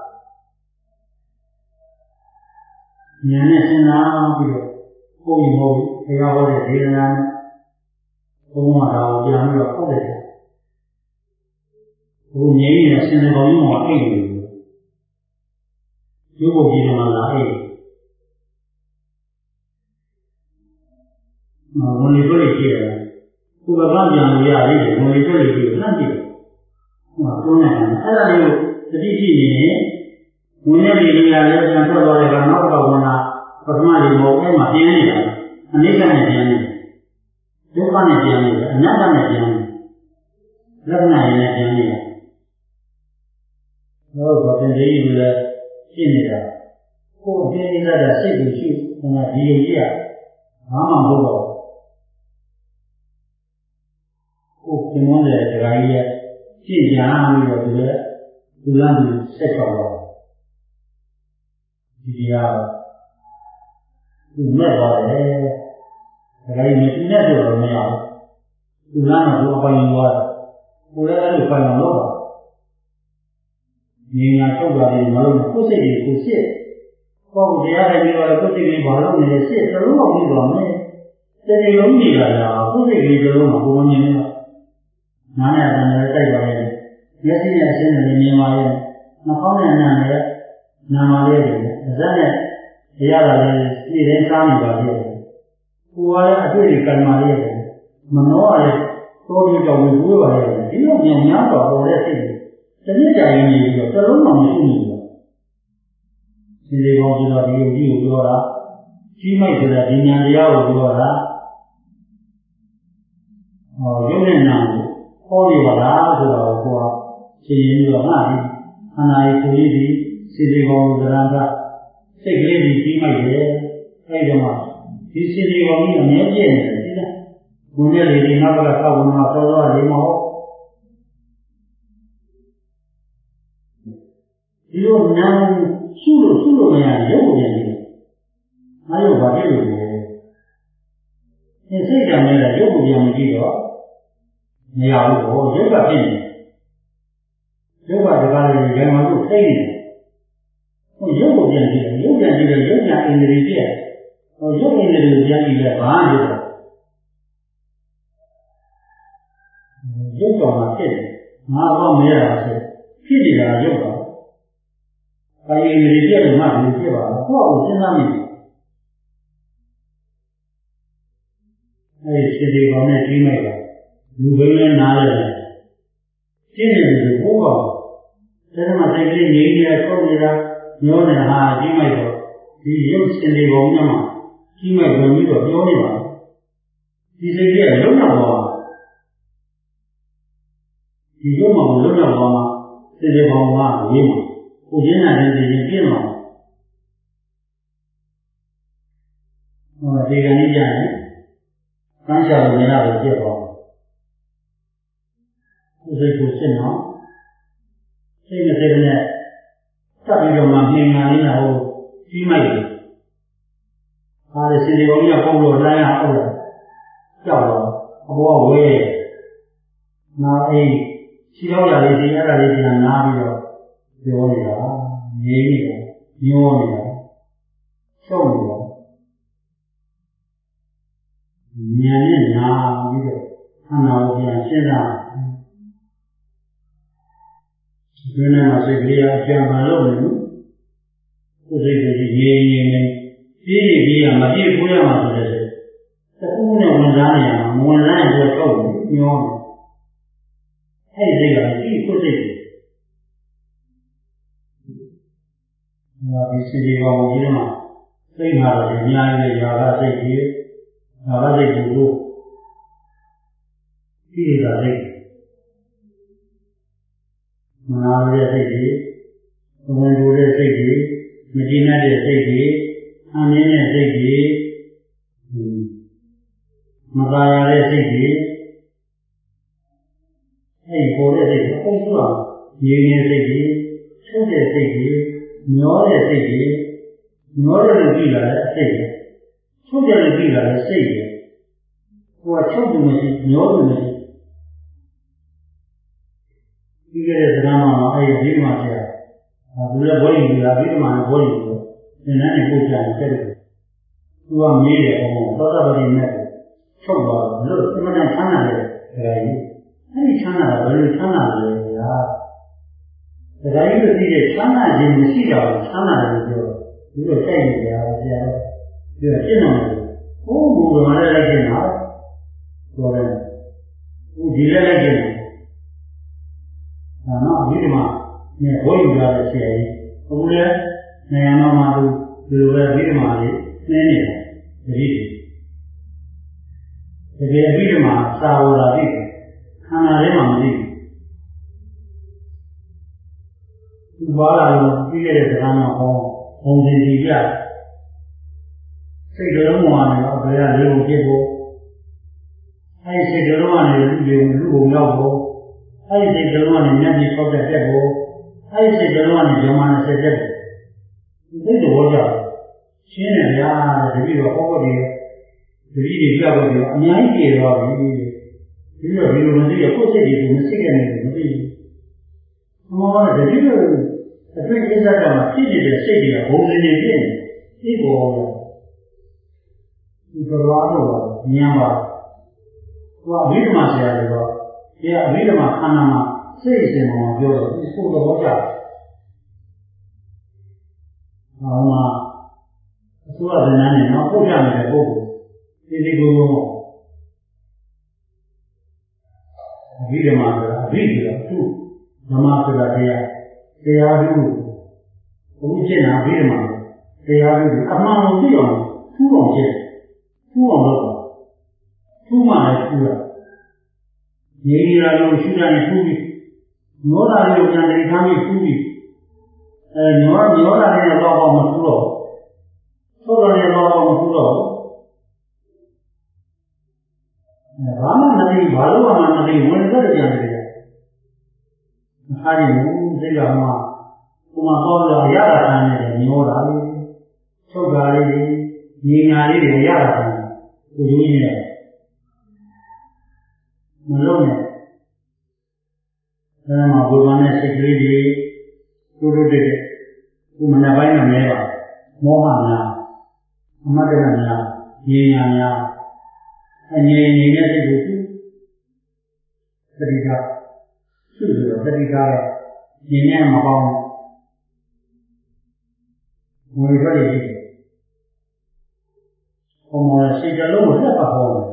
ဉာဏ်နဲ့စဉ်းစားပြီးတော့ဘုံမဟုတ်ဘုရားဟောတဲ့ဒေသနာဘုံမှာတော့ပြန်ပြီးတော့ဟောတယ်ဘုံငြိမ်းနေတဲ့စဉ်းစားကောင်းကြီးမှာအိတ်နေတယ်ရုပ်ဘုံကြီးမှာလာအိတ်ဝင်လေတွေ့ကြည့်ရတယ်ကိုယ်ကပြန်လို့ရသေးတယ်ဝင်လေတွေ့ကြည့်လို့နှံ့ကြည့်ဟောသုံးနေတယ်အဲ့ဒါလေးကိုတတိကြည့်နေဝင်နေပြီလေလည်းပြန်ထွက်သွားတယ်ကနောက်တော့ဝင်လာပထမလေးမဟုတ်အဲ့မှာပြင်းနေတာအနိစ္စနဲ့ပြင်းနေဒုက္ခနဲ့ပြင်းနေအနတ္တနဲ့ပြင်းနေလက္ခဏာရင်းနဲ့ပြင်းနေဟုတ်တော့တင်ကြီးကလည်းရှင်းနေတာကိုယ်အပြင်းနေတဲ့စိတ်ကိုရှိနေတာဒီလိုကြီးอ่ะဘာမှမဟုတ်တော့ကိုယ်ပြင်မတဲ့တရားကြီးရဲ့ကြည့်ကြပြီးတော့ဒီလေဒီလမ်းကိုဆက်ချောင်းတော့ဒီတရားဒီမဲ့ပါတယ်တရားကြီးမနဲ့တော့မရဘူးဒီလမ်းကိုအပိုင်သွားကိုယ်လည်းအဲ့လိုပိုင်အောင်လုပ်ပါဉာဏ်ညာထုတ်တာလည်းမလုပ်နဲ့ကိုယ်စိတ်ကြီးကိုစစ်ကိုယ်တရားတိုင်းပြောတယ်ကိုယ်စိတ်ကြီးဘာလို့နေလဲစစ်တလုံးတော့ပြီးသွားမယ်တကယ်လုံးနေတာလားကိုယ်စိတ်ကြီးတလုံးမှာဘုံမြင်နေတာနားနဲ့အတန်နဲ့တိုက်ပါရဲ့မျက်စိနဲ့အရှင်းနဲ့မြင်ပါရဲ့နှာခေါင်းနဲ့နားနဲ့နားပါရဲ့ဇက်နဲ့ရရတာလည်းပြည်ရင်းစားနေပါရဲ့ကိုယ်ကလည်းအတွေ့အကြုံကံပါရဲ့မနှောရတဲ့တိုးတိုးကြောင့်ဝေးပါရဲ့ဒီလိုဉာဏ်များတော့ပေါ်တဲ့စိတ်တနည်းကြရင်နေပြီးတော့တလုံးမှမရှိဘူးဒီလေကောင်းဆိုတော့ဒီလိုကြီးကိုပြောတာကြီးမိုက်ဆိုတာဒီဉာဏ်တရားကိုပြောတာရုပ်နဲ့နာကိုဟောနေပါလားဆိုတော့ကိုကရှင်းရင်းပြီးတော့ငါဒီခန္ဓာရဲ့ကိုယ်ကြီးဒီစေတီကောင်သရံကစိတ်ကလေးကြီးပြီးမှတယ်အဲဒီတော့မှဒီစေတီကောင်ကြီးအမြဲပြည့်နေတယ်ဒီလားဘုံနဲ့လေဒီနောက်ကဆောက်ဝင်မှာစောစောလေးမဟုတ်ဒီလိုနာရှုလို့ရှုလို့မရရုပ်ကိုပြန်ကြည့်ငါရုပ်ဘာဖြစ်လို့လဲဒီစိတ်ဓာတ်နဲ့ရုပ်ကိုပြန်မကြည့်တော့မရဘူးဟောရုပ်ကဖြစ်နေရုပ်ကတကားလေးရံမှာလို့စိတ်နေဟိုရုပ်ကိုပြန်ကြည့်တယ်ရုပ်ပြန်ကြည့်တယ်ရုပ်ညာအင်္ဂလိပ်ပြည့်ဟိုရုပ်အင်္ဂလိပ်ကိုပြန်ကြည့်လဲဘာရုပ်လဲရုပ်တော်မှာဖြစ်တယ်ငါတော့မရတာဆိုဖြစ်နေတာရုပ်ပါအင်္ဂလိပ်ပြည့်လို့မှဘူးဖြစ်ပါတော့ကိုယ့်ကိုစဉ်းစားမိတယ်အဲဒီစေတီကောင်နဲ့ကြီးလိုက်တာလူဘိန်းနဲ့နားရတယ်ရှင်းနေတယ်ဘိုးကောင်ဒါမှစိတ်ကလေးငြိမ်းနေထုတ်နေတာညောနေတာဟာကြီးလိုက်တော့ဒီရုပ်စေတီကောင်နဲ့မှကြီးလိုက်ဝင်ပြီးတော့ပြောနေပါဒီစိတ်ကြီးကလုံးတော့ပါဒီရုပ်မှာလုံးတော့ပါမှာစေတီကောင်ကဝေးမှာကိုရင်းနာတဲ့ဒီပြင်းမှာဟောဒီကနေ့ကျရင်ကမ်းချောင်နေရလို့ပြည့်ပါဘူးစိတ်ကိုရှင်းတော့စိတ်နဲ့စိတ်နဲ့စပ်ပြီးတော့မှမြင်ငါလေးနဲ့ဟိုကြီးမိုက်တယ်အားရစီဒီကောင်ကြီးကပုံလို့လိုင်းရအောင်လားကြောက်တော့အဘောဝဲနာအိမ်ခြေရောက်ရလေးဒီအဲ့ဒါလေးပြန်နားပြီးတော့ပြောနေတာငြိမ်းနေတာညှိုးနေတာချုပ်နေတာဉာဏ်နဲ့နာပြီးတော့ခန္ဓာကိုပြန်ရှင်းတာဒီနေ့မှာစိတ်ကလေးအပြန်ပါလို့နေကိုယ်စိတ်ကလေးငြိမ်ငြိမ်နေပြီးပြီးရမပြည့်ဘူးရမှာဆိုတဲ့တခုနဲ့ဝင်စားနေရမှာမဝင်စားရင်တော့ချုပ်ညောအဲ့ဒီစိတ်ကဒီကိုယ်စိတ်ဟာဒီစိတ်ကြီးကောင်ကြီးမှာစိတ်မှာတော့အများကြီးရာဂစိတ်ကြီးရာဂစိတ်ကိုဒီရာစိတ်မနာတဲ့စိတ်ကြီးဝင်လို့တဲ့စိတ်ကြီးမကျေနပ်တဲ့စိတ်ကြီးအမြင်တဲ့စိတ်ကြီးမသာရတဲ့စိတ်ကြီးအဲ့ပေါ်တဲ့စိတ်အကုန်လုံးရင်းနေတဲ့စိတ်ကြီးချုပ်တဲ့စိတ်ကြီးမျောတဲ့စိတ်ကြီးမျောတယ်လို့ကြည့်လာတဲ့အစိတ်ကြီးချုပ်တယ်လို့ကြည့်လာတဲ့စိတ်ကြီးဟိုကချုပ်တယ်မရှိမျောတယ်မရှိဒီကနေ့စကားမှာအဲ့ဒီဒီမှာဆရာဘူးလည်းဘောရင်ကြီးလာပြီးမှလည်းဘောရင်ကြီးသင်္นานနဲ့ပို့ကြတယ်တဲ့သူကမေးတယ်အောင်သောတာပတိနဲ့ချုပ်သွားလို့အမှန်တန်ချမ်းသာတယ်ဒါကြီးအဲ့ဒီချမ်းသာတာဘယ်လိုချမ်းသာလဲဗျာဒါကြီးလို့သိတဲ့ချမ်းသာခြင်းမရှိတာကိုချမ်းသာတယ်လို့ပြောဒီလိုကြိုက်နေကြတယ်ဆရာတော့ပြောရှင်းတော့ဟိုးဘုရားလည်းလိုက်နေတာပြောတယ်ဟိုဒီလည်းလိုက်နေတာဒါတော့ဒီမှာနေဘိုးယူရတဲ့ဆရာကြီးအခုလည်းနိုင်ငံတော်မှာသူဒီလိုပဲဒီမှာလေးနင်းနေတယ်တတိတကယ်ပြီးမှစာဝလာပြီခန္ဓာထဲမှာမသိဘူးဘာလာလို့ပြီးခဲ့တဲ့စကားမှာဟောဘုံတင်ကြည့်ကြစိတ်တော်မှန်တယ်အဘယ်ကလေးကိုပြစ်ဖို့အဲဒီစိတ်တော်မှန်တယ်လူတွေလူကိုရောက်ဖို့အဲဒီစိတ်တော်မှန်တယ်မျက်စိဖောက်တဲ့တက်ဖို့အဲဒီစိတ်တော်မှန်တယ်ဇမန်ဆက်တဲ့ဒီလိုဟောကြရှင်းတယ်ဗျာတတိတော့ဟောဖို့ဒီတတိတွေကြောက်လို့အများကြီးပြေသွားပြီဒီလိုဒီလိုမသိရကိုယ်စိတ်ကြီးကိုမသိခဲ့နိုင်ဘူးမသိဘူး။ဟောတတိလိုအတွင်းကိစ္စကမှဖြစ်နေတဲ့စိတ်တွေကဘုံစင်နေဖြစ်နေဒီပေါ်ဒီတော်တော်တော့ညံပါဟောအဘိဓမ္မာဆရာတွေတော့ဒီအဘိဓမ္မာခန္ဓာမှာစိတ်အစဉ်မှာပြောတော့ဒီကိုယ်တော်ကြဟောမှာအစိုးရဗဏ္ဍာနဲ့တော့ပို့ရမယ်ပုဂ္ဂိုလ်ဒီဒီကိုယ်အဘိဓမ္မာဆိုတာအဘိဓမ္မာသူဓမ္မဆိုတာတရားတရားသူဘုရားကျင့်တာအဘိဓမ္မာတရားသူအမှန်ကိုသိအောင်ထူအောင်ကျင့်ထူအောင်လုပ်ပါထူမှလည်းထူရနေရလို့ရှိတာနဲ့ထူးပြီးမောတာလေးကိုကြံနေထားပြီးထူးပြီးအဲမောမောတာလေးတော့တော့မထူးတော့ထုတ်တော်လေးတော့မထူးတော့အဲဘာမှမသိဘာလို့မှမသိဝင်သက်ကြံနေတယ်မထားရင်ဘူးစိတ်ကမှကိုမပေါ်တော့ရတာတန်းနေတယ်မောတာလေးထုတ်တာလေးညီညာလေးတွေရတာတန်းကိုယူနေတယ်မလုံးနဲ့အဲမှာဘုရားနဲ့စိတ်ကလေးတွေတို့တို့တဲ့ခုမနက်ပိုင်းကမဲပါမောဟများအမတ္တကများဉာဏ်ညာများအငြိမ်နေတဲ့စိတ်ကိုသတိထားသူ့လိုသတိထားရဲ့ဉာဏ်နဲ့မပေါင်းငွေထွက်ရည်ဘုံမောစိတ်ကြလုံးကိုလက်ပါဟောတယ်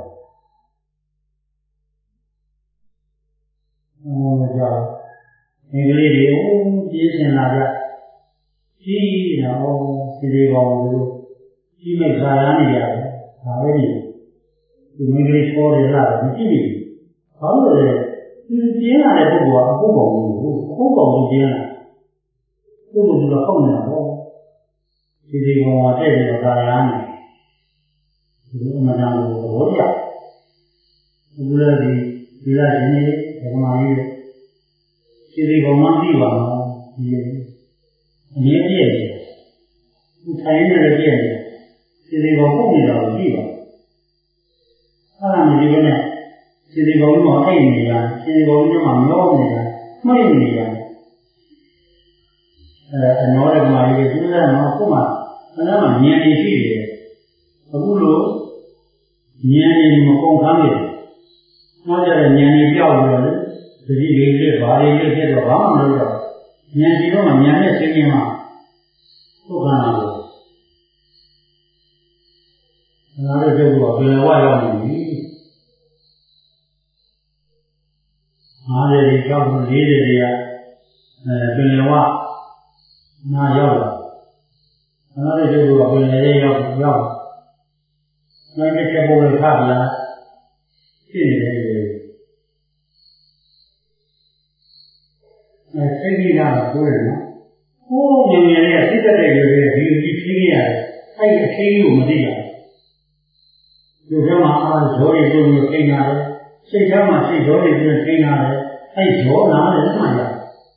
ဟောကြောင့်ဒီကလေးတွေကိုပြင်းစင်လာကြကြီးတော့စီစီပေါင်းလို့ကြီးမိတ်ခါရနေရတယ်ဒါပဲဒီဒီမိန်းကလေးပေါ်ရလာတယ်ကြည့်ပြီဘာလို့လဲဒီပြင်းလာတဲ့ပုဂ္ဂိုလ်ကအခုပေါင်းလို့အခုပေါင်းလို့ပြင်းလာပုဂ္ဂိုလ်ကပေါ့နေတာပေါ့စီစီပေါင်းကတဲ့ပြီးတော့ခါရနေဒီအမှန်တမ်းကိုသဘောကျဘူးလေဒီဒီလာရှင်ကြီးဘုရားကြီးစီစီပေါင်းမှပြီးပါတော့ဒီအမြဲပြည့်တယ်သူထိုင်နေတယ်ပြည့်တယ်စီစီပေါင်းပုံနေတာကိုကြည့်ပါအဲ့ဒါမျိုးဒီနဲ့စီစီပေါင်းမှာအိတ်နေတာစီစီပေါင်းမှာမျောနေတာမှိတ်နေတာအဲအနောရကမာကြီးကသူကမှခုမှဘယ်မှာဉာဏ်ကြီးရှိတယ်အခုလိုဉာဏ်ကြီးမကုန်ခန်းနေမှကြတဲ့ဉာဏ်ကြီးပြောက်လို့တတိလေးလေးဘာလေးလေးဖြစ်တော့ဘာမှမလုပ်တော့ဉာဏ်ကြီးတော့ဉာဏ်နဲ့သိနေမှာဟုတ်ကဲ့လားနားရတဲ့ဘုရားဘယ်ဝါရောက်နေပြီ၅၀ဒီကြောက်၄၀ဒီကအဲဘယ်ဝါနာရောက်လာနားရတဲ့ဘုရားဘယ်လဲရောက်ရောက်နိုင်တဲ့ဘုရားခါလာရှိနေတယ်အဲစိတ်ကြီးကတော့ကိုယ်ရနော်ဟိုးငယ်ငယ်လေးကစိတ်သက်တဲ့ရွယ်လေးဒီလိုကြီးဖြင်းရတယ်အဲ့ဒီအခင်းကိုမသိရဘူးဒီကမှာအာဇောရီတို့ကိုထိန်းရတယ်စိတ်ထဲမှာစိတ်ဇောရီတို့ထိန်းရတယ်အဲ့ဇောနာလည်းမှန်ရတယ်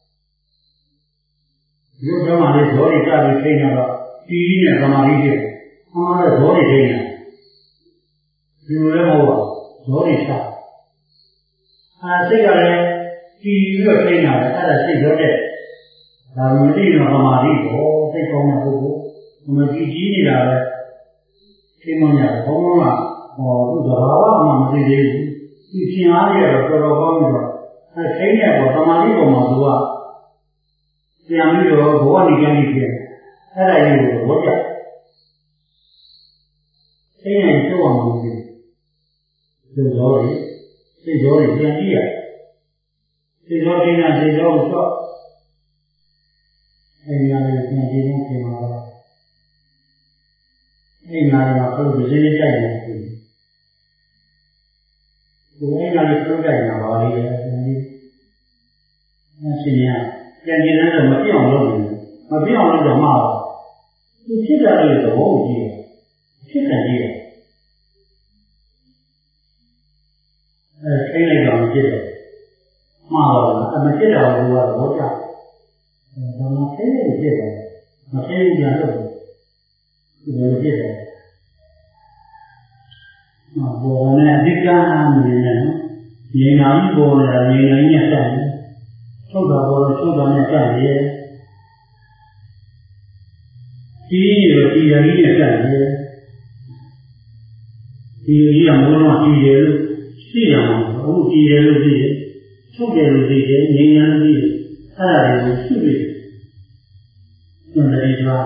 ဒီကမှာလည်းဇောရီကပြီးထိန်းရတော့ဒီကြီးနဲ့သမာဓိဖြစ်အာဇောရီထိန်းရတယ်ဒီလိုလည်းမဟုတ်ပါဇောရီချအာစိတ်ကလည်းဒီပြီးတော့ထိန်းရတယ်အဲ့ဒါစိတ်ဇောတဲ့ဒါမသိတော့သမာဓိပေါ့စိတ်ကောင်းတဲ့ပုဂ္ဂိုလ်မကြည့်ကြည့်နေတာပဲသိမှမရဘုံကဟောသူသဘာဝမှမသိသေးဘူးသူရှင်အားရတော့တော်တော်ကောင်းပြီးတော့အဲသိနေတော့သမာဓိပေါ်မှာသူကပြန်ပြီးတော့ဘဝနေကြပြီဖြစ်အဲ့ဒါကြီးကိုဘောကြသိနေတော့အောင်လို့ဒီလိုတော့စိတ်တော်ပြန်ကြည့်ရစိတ်တော်ပြန်စိတ်တော်ကိုတော့အဲ့ဒီအရာကိုပြန်ကြည့်နေပြန်ပါတော့အဲ့ဒီအရာကဘုရားရှင်ကြိုက်တယ်ဒီအဲ့ဒီအရာကိုကြိုက်တာပါလေဒီအရှင်ရပြန်ကြည့်တဲ့မပြောင်းလို့မပြောင်းလို့တော့မှာသူဖြစ်တာလေသဘောကိုကြည့်ဖြစ်တယ်ကြည့်တယ်အဲထိလိုက်တော့ဖြစ်တယ်မှားတော့အမဖြစ်တာကိုကတော့ကြောက်ဒါမှသိနေဖြစ်တယ်မသိဘူးကြလို့ဒီလိုဖြစ်တယ်နော်ဘောနဲ့အဓိကအားနေတယ်နော်ဉာဏ်နာပြီးပေါ်လာဉာဏ်နဲ့ညက်တယ်ထုတ်တာပေါ်ထုတ်တာနဲ့ကြက်ရည်ဒီရဒီရည်နဲ့ကြက်ရည်ဒီရည်ကဘုရားကြည်တယ်လို့သိရမှာအခုကြည်တယ်လို့သိတယ်ထုတ်တယ်လို့သိတယ်ဉာဏ်ညာလို့သိတယ်အဲ့ဒါတွေကိုသိပြီဉာဏ်ရည်က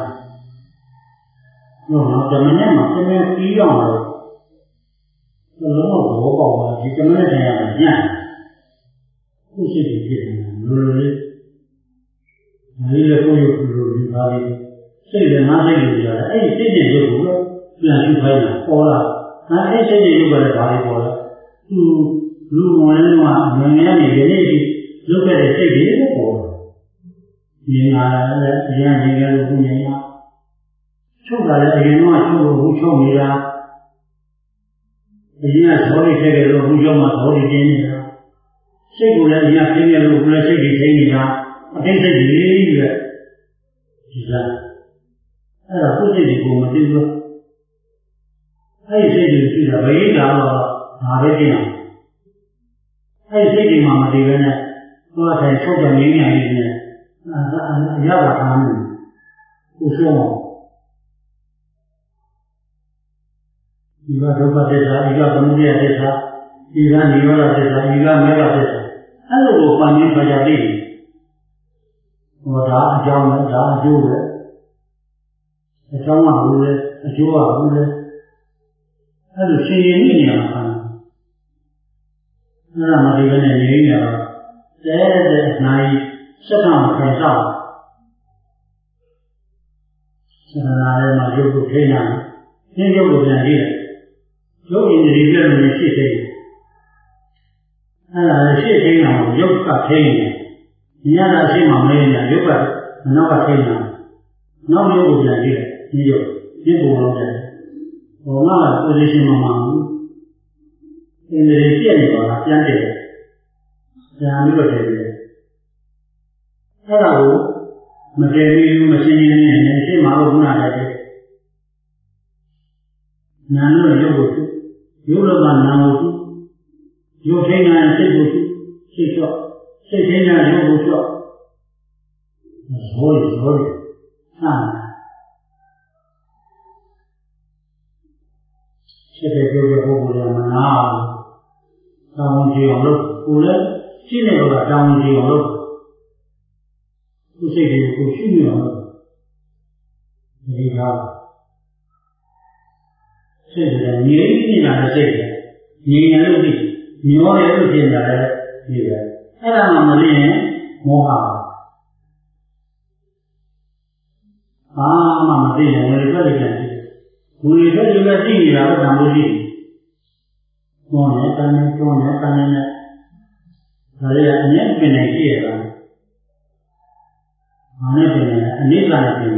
တော့တော့ဓမ္မနဲ့မှာသင်္ကေတပြီးတော့တော့ဘယ်လိုမှဘောပေါက်ပါဒီဓမ္မနဲ့တရားကညံ့ခုရှိပြီဖြစ်တယ်လိုလိုလေးဒီလေကိုရုပ်လိုဒီပါလေးစိတ်လည်းငါးစိတ်လိုရတယ်အဲ့ဒီစိတ်နဲ့ရုပ်ကိုပြန်ရှုခိုင်းတာပေါ်လာအဲ့ဒီစိတ်နဲ့ရုပ်ကလည်းဘာလေးပေါ်လာသူလူဝင်တော့ငငယ်နေရနေလုခဲ့တဲ့စိတ်တွေပေါ်ဒီငါလည်းအရင်ငယ်လို့ဘုရား ချုပ်တာလည်းအရင်ကချုပ်လို့ဘူးချုပ်နေတာအရင်ကဇောလေးထည့်ကြလို့ဘူးချုပ်မှဇောလေးတင်းနေတာစိတ်ကိုလည်းအရင်ကသိနေလို့ဘူးလည်းစိတ်ကြီးထိနေတာအသိစိတ်ကြီးပဲဒီလားအဲ့ဒါကိုယ်စိတ်ကိုမသိဘူးအဲ့ဒီစိတ်ကြီးကြည့်တာဘယ်ရတော့ဒါပဲသိအောင်အဲ့ဒီစိတ်ကြီးမှမသိဘဲနဲ့သွားထိုင်ချုပ်တယ်ငင်းနေနေတယ်အရသာထားနေကိုဆုံးအောင်ဒီကဒုက္ခသစ္စာဒီကသမုဒယသစ္စာဒီကနိရောဓသစ္စာဒီကမေဃသစ္စာအဲ့လိုကိုပန်ပြီးခါကြသိတယ်ဟောဒါအကြောင်းနဲ့ဒါအကျိုးပဲအကြောင်းကဘူးလေအကျိုးကဘူးလေအဲ့လိုရှင်းရင်းနေရမှာအဲ့ဒါမှဒီကနေ့နေနေတော့တဲတဲ့နိုင်စက်ကောင်ခံစားစရနာရဲ့မှာရုပ်ကိုထိနေတာရှင်းရုပ်ကိုပြန်ကြည့်တယ်ရုပ်ရင်းတွေပြည့်နေရှိသေးတယ်အဲ့ဒါရှိသေးတယ်ရုပ်ကထိနေတယ်ညနာရှိမှမနေနဲ့ရုပ်ကနောက်ကထိနေတာနောက်ရုပ်ကိုပြန်ကြည့်တယ်ဒီရုပ်ဒီပုံလုံးတယ်ဘောငါက position မှာမှာဘူးအင်းတွေပြည့်နေပါလားပြန်တယ်ပြန်ပြီးတော့တည်တယ်အဲ့ဒါကိုမတည်ပြီးမရှင်းရင်းနဲ့နေရှိမှလို့ခုနကတည်းကနာလို့ရုပ်ကိုရုပ်လုံးကနာကိုရုပ်ထိန်းတဲ့စိတ်ကိုစိတ်ချော့စိတ်ထိန်းတဲ့ရုပ်ကိုချော့ဇောရီဇောရီဆန်းဖြစ်တဲ့ပြောတဲ့ပုဂ္ဂိုလ်ကမနာတောင်းကြည့်အောင်လို့ကိုယ်လည်းရှင်းနေတော့တောင်းကြည့်အောင်လို့ကိုယ်စိတ်တွေကိုရှင်းနေအောင်လို့ဒီကစိတ်ကငြိမ်းနေတာလည်းစိတ်ပဲငြိမ်တယ်လို့ပြီးမျောတယ်လို့ဖြစ်နေတာလည်းဒီပဲအဲ့ဒါမှမလင်းရင်မောဟအာမှမသိရင်ဝင်ထွက်ပြန်ပြီဝင်ထွက်လို့လည်းသိနေတာပဲတန်ဖိုးရှိတယ်။မောနဲ့တန်နဲ့တွန်းနဲ့တန်နဲ့ဒါလည်းအမြဲပင်နေကြည့်ရတာ။ဘာနဲ့ပင်နေအနိစ္စနဲ့ပင်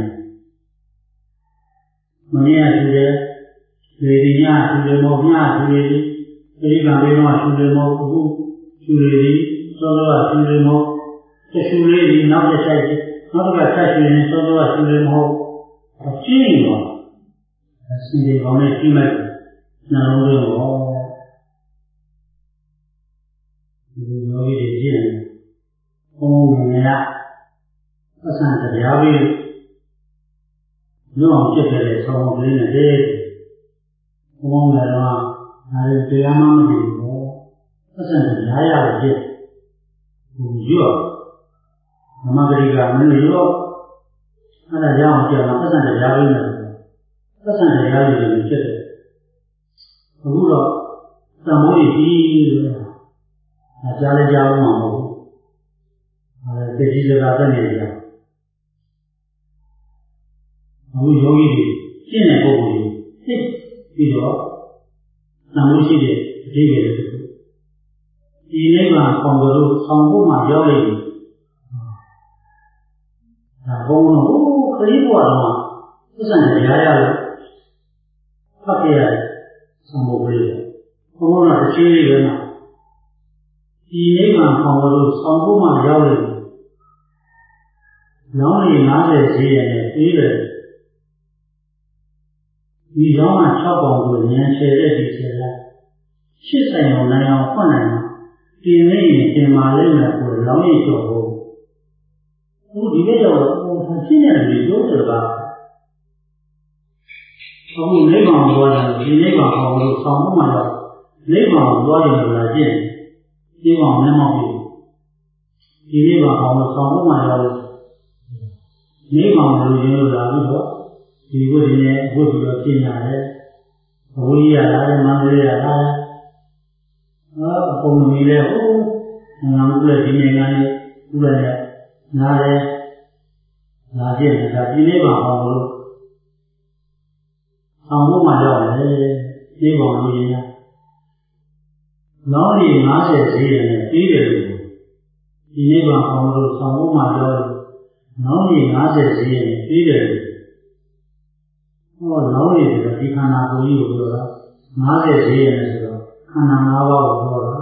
မမြင်ရသေးတယ်လေဒီညသူတွေမောညသူတွေဒီကံလေးတော့သူတွေမောအခုသူတွေဒီသောသောသူတွေမောတဆူလေးဒီနောက်တစ်ဆိုင်နောက်တစ်ခါဆက်ရှင်နေသောသောသူတွေမောအကျဉ်းရောအစီအကောင်းနဲ့ကြီးမဲ့နှလုံးသွင်းရောဒီယောဂီတွေကျင့်ဘုံဘုံများအဆန်တရားပြီးလွန်အောင်ဖြစ်တဲ့ဆောင်းကလေးနဲ့တည်းဘုံလည်းတော့ဒါတွေတရားမှမသိဘူးအဆန်တရားရဖြစ်ဟိုရောနမဂရိကမင်းရောအဲ့ဒါကြောင့်ကျန်တာအဆန်တရားပြီးမယ်သက်ဆိုင်တရားတွေလည်းဖြစ်တယ်။အခုတော့သံမိုးကြီးလို့အကြားလည်းကြားမှာမဟုတ်ဘူး။အဲတတိစကားတက်နေကြ။အခုယောဂီတွေရှင်းတဲ့ပုဂ္ဂိုလ်တွေသိပြီးတော့သံမိုးရှိတဲ့အဓိပ္ပာယ်တွေဒီနိဗ္ဗာန်ဆောင်လို့ဆောင်ဖို့မှရောက်နေတယ်။ဒါဘုံတော့ခရီးဘဝတော့သက်ဆိုင်တရားရလို့ဖတ်ရတဲ့သံဃာတွေဘုန်းတော်တစ်ချင်းလေးပဲနော်ဒီနိဗ္ဗာန်ဆောင်လို့ဆောင်ဖို့မှရောက်နေတယ်။နောင်နေ၅၀ဈေးရနဲ့ပြီးတယ်ဒီကြောင့်၆ပေါင်ကိုဉာဏ်ဆယ်တဲ့ဒီဆယ်လိုက်ရှစ်ဆိုင်အောင်နိုင်အောင်ဖွင့်နိုင်မှာဒီနေ့တင်မာလိမ့်မယ်ကိုလောင်းရည်ကျော်ဖို့အခုဒီနေ့တော့ဟိုရှင်းရတယ်ဒီလိုဆိုတော့အခုနိဗ္ဗာန်သွားတယ်ဒီနိဗ္ဗာန်အောင်လို့ဆောင်ဖို့မှတော့နိဗ္ဗာန်သွားတယ်လို့ကျင့်ဒီကောင်နဲ့မဟုတ်ဘူးဒီနိဗ္ဗာန်အောင်လို့ဆောင်ဖို့မှတော့နိဗ္ဗာန်လို့ရင်းလို့လာပြီးတော့ဒီဝိဒ္ဓနဲ့ဝိဒ္ဓရောကျင့်ရတယ်အဝိရလာတယ်မန္တလေးရလာတယ်ဟောအကုန်မီလဲဟိုငါတို့လည်းဒီနိုင်ငံနဲ့ဥပဒေနားလဲလာကျင့်တာဒီနိဗ္ဗာန်အောင်လို့ဆောင်ဖို့မှရောက်တယ်ဒီကောင်လို့ရင်းလောင်းကြီးငါးဆယ်ဈေးနဲ့ပြီးတယ်လို့ဒီနိဗ္ဗာန်အောင်လို့ဆောင်ဖို့မှပြောလို့လောင်းကြီးငါးဆယ်ဈေးနဲ့ပြီးတယ်လို့ဟောလောင်းကြီးဆိုတော့ဒီခန္ဓာကိုယ်ကြီးကိုပြောတာငါးဆယ်ဈေးနဲ့ဆိုတော့ခန္ဓာ၅ပါးကိုပြောတာ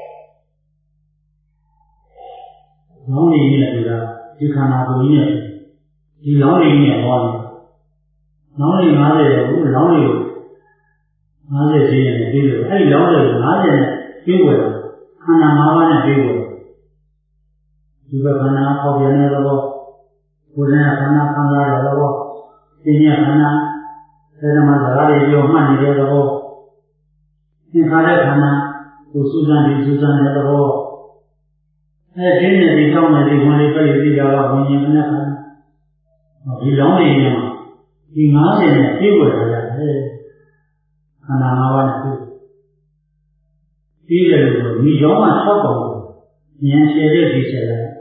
လောင်းကြီးနဲ့ဆိုတာဒီခန္ဓာကိုယ်ကြီးနဲ့ဒီလောင်းကြီးနဲ့ဟောတယ်လောင်းကြီးငါးဆယ်ကိုလောင်းကြီးကိုငါးဆယ်ဈေးနဲ့ပြီးတယ်အဲ့ဒီလောင်းကြီးကိုငါးဆယ်နဲ့ပြီးဝယ်တာခန္ဓာ၅ပါးနဲ့ပြီးဝယ်ဒီဘက်ခန္ဓာပေါပြန်တဲ့ဘောကိုယ်နဲ့ခန္ဓာခံစားရတဲ့ဘောသိဉာဏ်ခန္ဓာသေနမှာစကားတွေပြောမှတ်နေတဲ့ဘောသင်္ခါရခန္ဓာကိုစူးစမ်းပြီးစူးစမ်းတဲ့ဘောအဲဒီနဲ့ဒီကြောင့်လည်းဒီဝင်လေးပြည့်ပြီးကြတော့ဘုံရင်နဲ့ခန္ဓာဒီလောင်းနေနေမှာဒီငါးဆယ်နဲ့ပြီးဝယ်ရရတယ်ခန္ဓာ၅ပါးနဲ့ပြီးပြီးတယ်လို့မိကြောင်းမှာ၆ပုံဉာဏ်ရှည်တဲ့ဒီဆက်လိုက်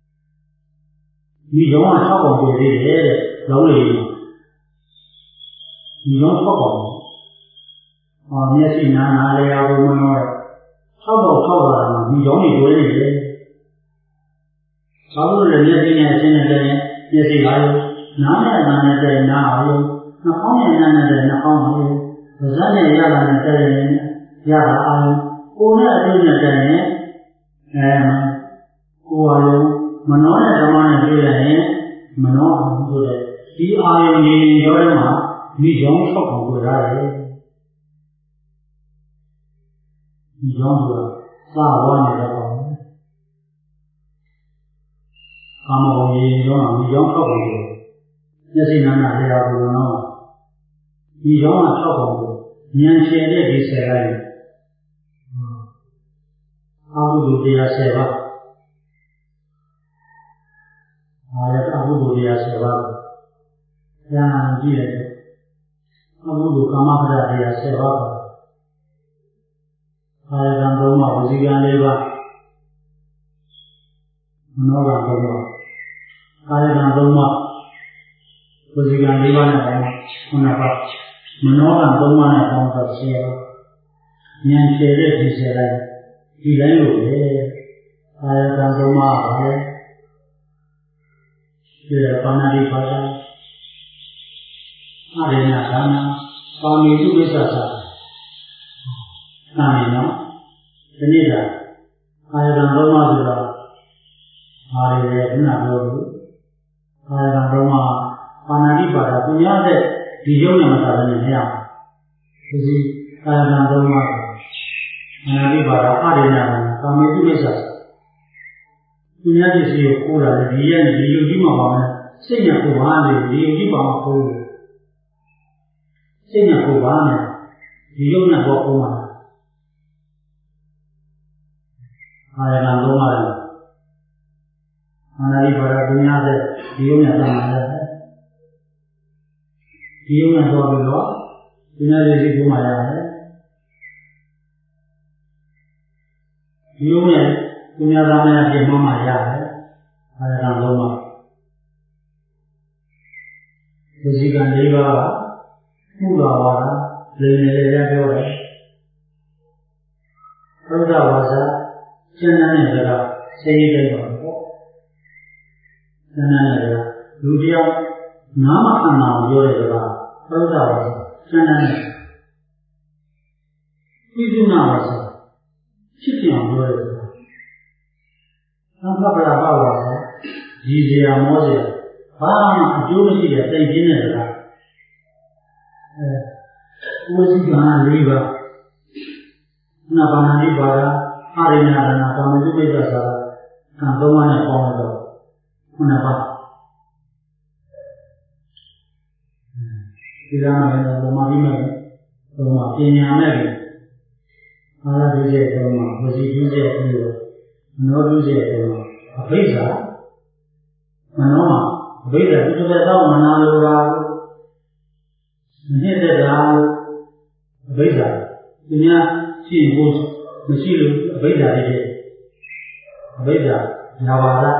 မိကြောင်းမှာ၆ပုံပြည့်သေးတယ်တဲ့လောင်းလေးမိကြောင်း၆ပုံဟောမျက်စိနာနာလေရာဘုံမနော၆ပုံ၆ပါးမှာမိကြောင်းတွေတွေ့နေတယ်ဘာလို့လဲမျက်စိနဲ့အရှင်းနဲ့မျက်စိကရောနားနဲ့နားနဲ့တဲ့နားရောနှာခေါင်းနဲ့နားနဲ့တဲ့နှာခေါင်းရောပါးစပ်နဲ့ရတာနဲ့တဲ့ရတာအောင်ကိုယ်နဲ့အတွေ့နဲ့တဲ့ရင်အဲကိုယ်အလုံးမနောနဲ့ဓမ္မနဲ့တွေ့လိုက်ရင်မနောအောင်ဆိုတဲ့ဒီအာယုန်ကြီးရောထဲမှာမိကြောင်းဆောက်အောင်တွေ့ရတယ်မိကြောင်းဆိုတာစာဝါနေတဲ့ပေါ့ကာမဂုဏ်ကြီးရောမိကြောင်းဆောက်အောင်တွေ့မျက်စိနာနာလျာဘုံတော့မိကြောင်းကဆောက်အောင်တွေ့ဉာဏ်ရှည်တဲ့ဒီဆယ်လိုက်အာဟုဒုတရားဆယ်ပါးအာရအဟုဒုတရားဆယ်ပါးဉာဏ်ကြည့်တယ်အဟုဒုကာမပဒတရားဆယ်ပါးအာရကံသုံးပါးဝစီကံလေးပါးမနောကံသုံးပါးအာရကံသုံးပါးဝစီကံလေးပါးနဲ့ပေါင်းခုနပါးမနောကံသုံးပါးနဲ့ပေါင်းတော့ဆယ်ပါးဉာဏ်ရှည်တဲ့ဒီဆယ်လိုက်ဒီတိုင်းလို့ပဲအာရကံသုံးပါးပါလေဒီပါဏာတိပါဒအရိယဒါနပါမီတုဝိသသနာမည်နော်ဒီနေ့ကအာရကံသုံးပါးဆိုတာဘာတွေလဲခုနပြောလို့အာရကံသုံးပါးပါဏာတိပါဒသူများတဲ့ဒီရုပ်နဲ့မသာဘဲနဲ့မရဘူးဒီအာရကံသုံးပါးအနာတိပါဒအရိယဒါနပါမီတုဝိသသသူများပစ္စည်းကိုခိုးတာလေဒီရဲ့ဒီယုတ်ကြီးမှာပါမယ်စိတ်ညာကိုပါလေဒီယုတ်ကြီးပါမှာခိုးလို့စိတ်ညာကိုပါမယ်ဒီယုတ်နဲ့ပေါ်ခိုးမှာအာရဏသုံးပါးတယ်အနာတိပါဒသူများတဲ့ဒီယုတ်နဲ့ပါမှာလေဒီယုတ်နဲ့ပေါ်ပြီးတော့ဒီနေ့လေးကိုမှာရတယ်ဒီယုတ်နဲ့သူများသားများပြင်မမှရတယ်အာရကံလုံးမှာဝစီကံ၄ပါးကမှုလာဝါဒလိမ်နေလေရပြောတယ်ဘုရားဝါစာကျမ်းနဲ့စကားစေရေးတယ်ပေါ့ကျမ်းနဲ့စကားလူတယောက်နာမခန္ဓာကိုပြောတဲ့စကားဘုရားဝါစာကျမ်းနဲ့ပြည့်စုံနာဝါစာဖြစ်ပြအောင်ပြောတဲ့သံဃာပရာဟောတာရည်စရာမောစရာဘာမှအကျိုးမရှိတဲ့တိတ်ကျင်းတဲ့စကားအဲဝစီကံ၄ပါးနာပါဏာတိပါဒအာရိယဒါနကာမတုပိစ္ဆသာကံသုံးပါးနဲ့ပေါင်းတော့ခုနပါဒီကံနဲ့ဘုမာတိမဲ့ဘုမာပညာမဲ့အာရဒုစေသုံးပါးဝစီဒုစေသုံးပါးမနောဒုစေသုံးပါးအဘိဓါမနောမှာအဘိဓါဒီတစ်တော့မနာလိုတာနှစ်သက်တာအဘိဓါဒီများရှိဖို့မရှိလို့အဘိဓါတွေဖြစ်အဘိဓါညာဝါဒ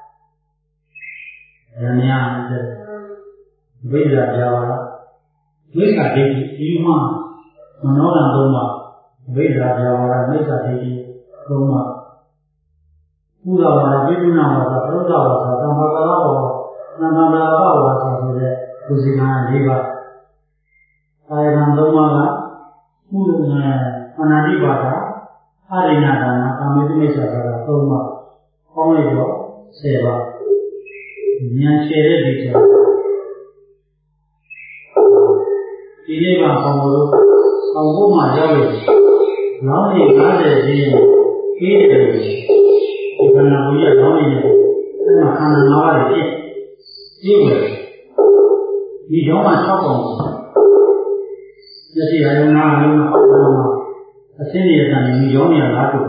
ဉာဏ်များတဲ့အဘိဓါညာဝါဒဝိက္ခဒိဋ္ဌိဒီမှာမနောကံသုံးပါဝဝိဇ္ဇာဗျာဝါဒမိစ္ဆာဒိဋ္ဌိသုံးပါးပူဇာဝါဒပိပုဏ္ဏဝါဒပရုဒ္ဓဝါဒသံဃာကလဝါဒသံဃာကလဝါဒဆိုတဲ့ကုသိကံ၄ပါးကာယကံသုံးပါးကမှုနဲ့အနာတိပါဒအရိဏဒါနကာမေတုမိစ္ဆာဒါနသုံးပါးပေါင်းလိုက်တော့ဆယ်ပါးဉာဏ်ရှည်တဲ့ဒီချက်ဒီနေ့ကပေါင်းလို့အောင်ဖို့မှရောက်လို့လောင်းနေ၅၀ကျင်းအေးတယ်ဒီခန္ဓာကိုယ်ရလောင်းနေတယ်အဲ့မှာခန္ဓာ၅ပါးတွေဖြစ်ကြည့်မယ်ဒီကြောင့်မှ၆ပုံမျက်စိအလုံးနားအလုံးအောက်လုံးမှာအစင်းရတဲ့ဒီကြောင့်နေလားတို့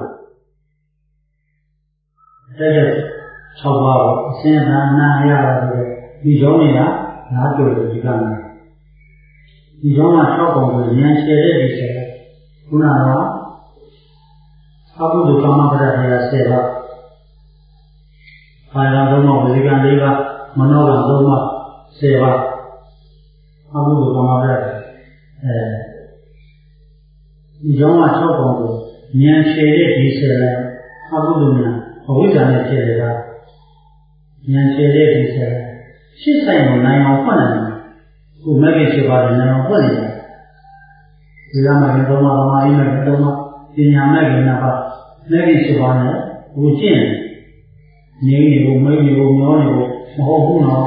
တဲ့၆ပါးပေါ့အစင်းနာနာရတာဆိုတဲ့ဒီကြောင့်နေလားလားတို့ဒီကနေ့ဒီကြောင့်မှ၆ပုံကိုဉာဏ်ရှည်တဲ့ဒီဆက်ခုနကအဘုဒ္ဓကာမပရတရားဆယ်ပါးခန္ဓာသုံးပါးဝိဇ္ဇာ၄ပါးမနောကသုံးပါးဆယ်ပါးအဘုဒ္ဓကာမပရအဲဒီကြောင့်မှ၆ပုံကိုဉာဏ်ရှည်တဲ့ဒီဆက်လဲအဘုဒ္ဓဉာဏ်အဝိဇ္ဇာနဲ့ဖြစ်နေတာဉာဏ်ရှည်တဲ့ဒီဆက်ရှစ်ဆိုင်ကိုနိုင်အောင်ဖွင့်နိုင်တယ်ခုမဂ္ဂင်ဖြစ်ပါတယ်နိုင်အောင်ဖွင့်နေတယ်ဒီကမှာလည်းသုံးပါးသမာဓိနဲ့သုံးပါးပညာမဂ္ဂင်နှစ်ပါးမဂ္ဂင်ဖြစ်ပါနဲ့ဟိုကျင့်နေနေကိုမိနေကိုမျောနေကိုမဟုတ်ဘူးနော်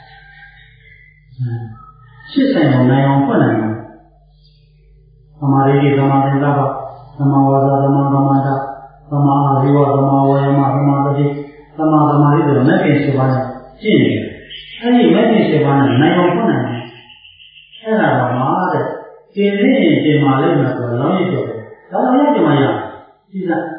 ရှစ်ဆိုင်ကိုနိုင်အောင်ဖွင့်နိုင်တယ်သမာဓိသမာသင်္ကပ္ပသမာဝါစာသမာကမ္မန္တသမာအာဇီဝသမာဝါယမသမာသတိသမာသမာဓိဆိုတော့မဂ္ဂင်ဖြစ်ပါနဲ့ကျင့်နေတယ်အဲဒီမဂ္ဂင်ဖြစ်ပါနဲ့နိုင်အောင်ဖွင့်နိုင်တယ်အဲ့ဒါကမှတဲ့ကျင့်နေရင်ကျင့်ပါလိမ့်မယ်ဆိုတော့လောင်းရည်ပြောတယ်ဒါတော့ရကျင်မရကြည့်စား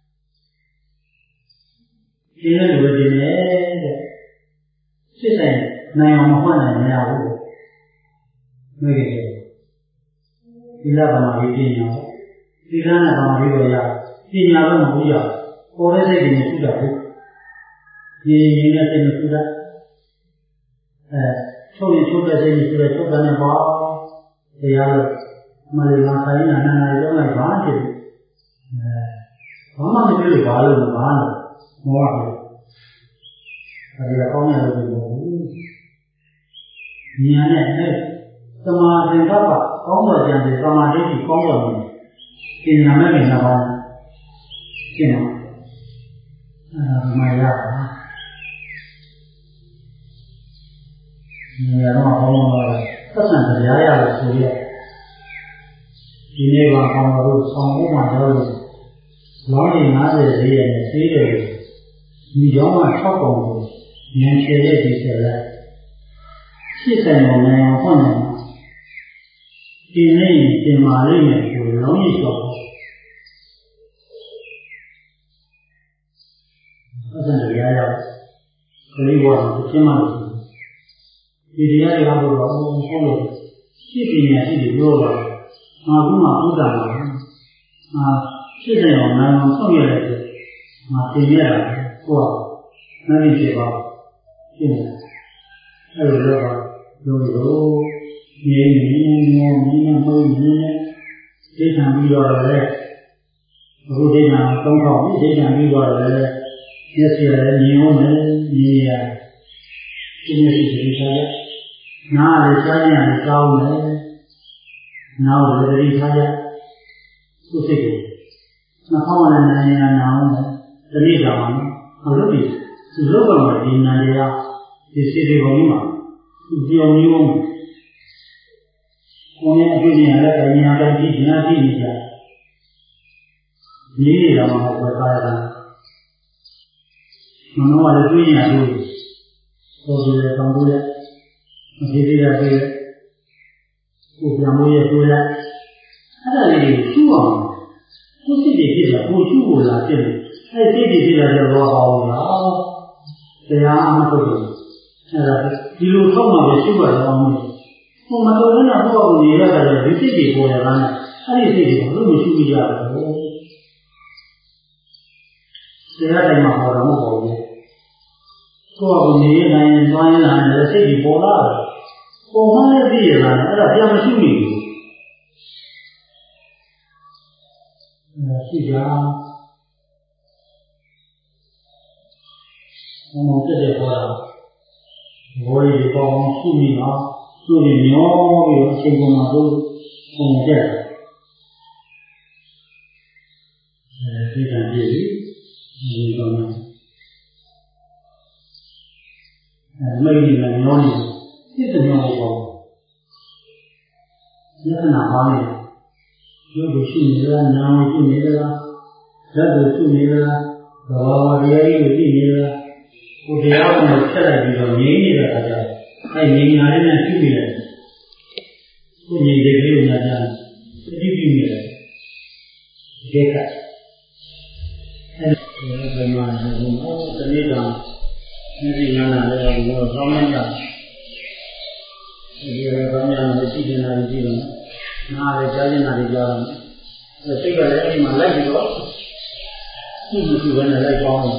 ကျင့်နေလို့ကျင့်နေတဲ့ရှစ်ဆိုင်နိုင်အောင်မဖွင့်နိုင်မရဘူးမဂ္ဂင်ဒီလကမှာဒီပညာဒီကနေ့ကမှာဒီလိုရပညာတော့မဟုတ်ရပေါ်တဲ့စိတ်ကိုမရှိတာဘူးဒီရင်းနဲ့စိတ်မရှိတာအဲချုပ်ရင်ချုပ်တဲ့စိတ်မရှိတဲ့ချုပ်တဲ့နဲ့ပေါ့တရားလို့မလေးလာခိုင်းတာနာနာလုံးလိုက်ပါဖြစ်အဲဘာမှမဖြစ်လို့ဘာလို့မပါလို့မောဟတယ်အဲဒီကောင်းတဲ့လူတွေမဟုတ်ဘူးဉာဏ်နဲ့အဲသမာဓိကပ္ပကောင်းတော်ကြံတဲ့သမာဓိကြီးကောင်းတော်နေပညာမဲ့နေပါဘူးကျင့်တော့အဲမာယာပါဉာဏ်တော့ကောင်းတော့သက်ဆံတရားရလို့ဆိုရဒီနေ့ကကောင်းတော်ဆောင်ဖို့မှတော့လောင်းရည်၅၀ဈေးရနဲ့ဈေးတယ်ဒီကြောင့်မှ၆ပုံကိုဉာဏ်ချဲတဲ့ဒီဆက်လက်ရှစ်ဆိုင်ကိုနိုင်အောင်ဖွင့်နိုင်ဒီနေ့ပြင်မာလိမ့်မယ်ဆိုလောင်းရည်ဆိုသက်ဆံတရားရခရီးဘဝကိုသိမှလို့ဒီတရားတွေကတော့ဟုတ်လို့ရှစ်ပညာရှိတွေပြောတာငါခုမှဥဒ္ဒါမှာအာရှစ်တယ်အောင်နိုင်အောင်ဆောင်ရတဲ့ငါသင်ရတာကိုကမင်းဖြစ်ပါရှင်းတယ်အဲ့လိုတော့လို့လို့ငြင်းငြင်းငြင်းငြင်းမဟုတ်ငြင်းသိခံပြီးတော့လည်းအခုဒိဋ္ဌာသုံးခေါက်ဒိဋ္ဌာပြီးတော့လည်းမျက်စိလည်းမြင်အောင်လည်းမြင်ရဒီမျက်စိဒီစားရနားလည်းကြားရတယ်ကောင်းတယ်နောက်လည်းတတိထားရသူစိတ်ကိုနှာခေါင်းနဲ့နားရနာအောင်တတိကြောင်အလုပ်ပြီးသူလုပ်ကြမှာဒီနာတရားဒီစိတ်တွေကိုမှာသူပြောင်းမျိုးကိုယ်နဲ့အပြည့်နဲ့လည်းအများတိုင်းကြည့်ညာကြည့်နေကြဒီနေရာမှာဟောတာရတာမနောလည်းတွေ့ရလို့ပေါ်တယ်တောင်းလို့မဖြစ်သေးတဲ့ပြေကိုပြန်လို့ရတွေ့ရအဲ့ဒါလေးကိုရှုအောင်ကိုစိတ်တွေဖြစ်တာကိုရှုဖို့လာဖြစ်တယ်အဲ့စိတ်တွေဖြစ်လာတဲ့ဘောပါအောင်လားတရားအမှတ်ထုတ်တယ်အဲ့ဒါဒီလိုထောက်မှပဲရှုရအောင်လို့ဟိုမတော်တဲ့ဘုရားကိုနေရတယ်ဒီစိတ်တွေပေါ်ရတာနဲ့အဲ့ဒီစိတ်တွေဘလို့မရှုကြရဘူးတရားတိုင်းမှာဟောတာမဟုတ်ဘူးကိုယ်ကနေနိုင်သွားရင်လည်းစိတ်ကြီးပေါ်လာတယ်။ပုံမှန်လည်းသိရတာနဲ့အဲ့ဒါပြန်မရှိဘူးရှိကြဘုံတက်တဲ့ဘောတာဘောရီတွေပေါင်းရှိနေတော့သူ့ညောပြီးတော့အချိန်ကုန်မှာသူဘုံတက်အဲဒီကံကြည့်ဒီကောင်အဲမိတ်ကြီးကညောနေစစ်တညောပေါ့ယတနာပါနေရုပ်ကိုရှိနေလားနာမ်ကိုရှိနေလားဓာတ်ကိုရှိနေလားသဘာဝတရားကြီးကိုရှိနေလားကိုတရားကိုဖြတ်လိုက်ပြီးတော့ငြိမ်းနေတာကကြာအဲငြိမ်းညာလေးနဲ့ရှိနေတယ်ကိုငြိမ်းတဲ့ကလေးကိုညာကြာသတိပြုနေတယ်ဒီကအဲဒီမှာဘုရားတနေ့ကဒီညာနာလည်းဘောကောင်းနေကြဒီလိုကောင်းညာနဲ့ရှိနေတာကြည့်တော့နားလည်းကြားနေတာတွေကြားတော့စိတ်ကလည်းအိမ်မှာလိုက်ပြီးတော့သူ့လူကလည်းလိုက်ပေါင်း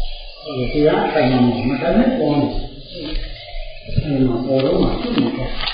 တယ်ဟိုတရားဆိုင်မှာမတတ်နဲ့ပေါင်းတယ်အဲ့မှာပေါ်တော့မှသူ့မှာ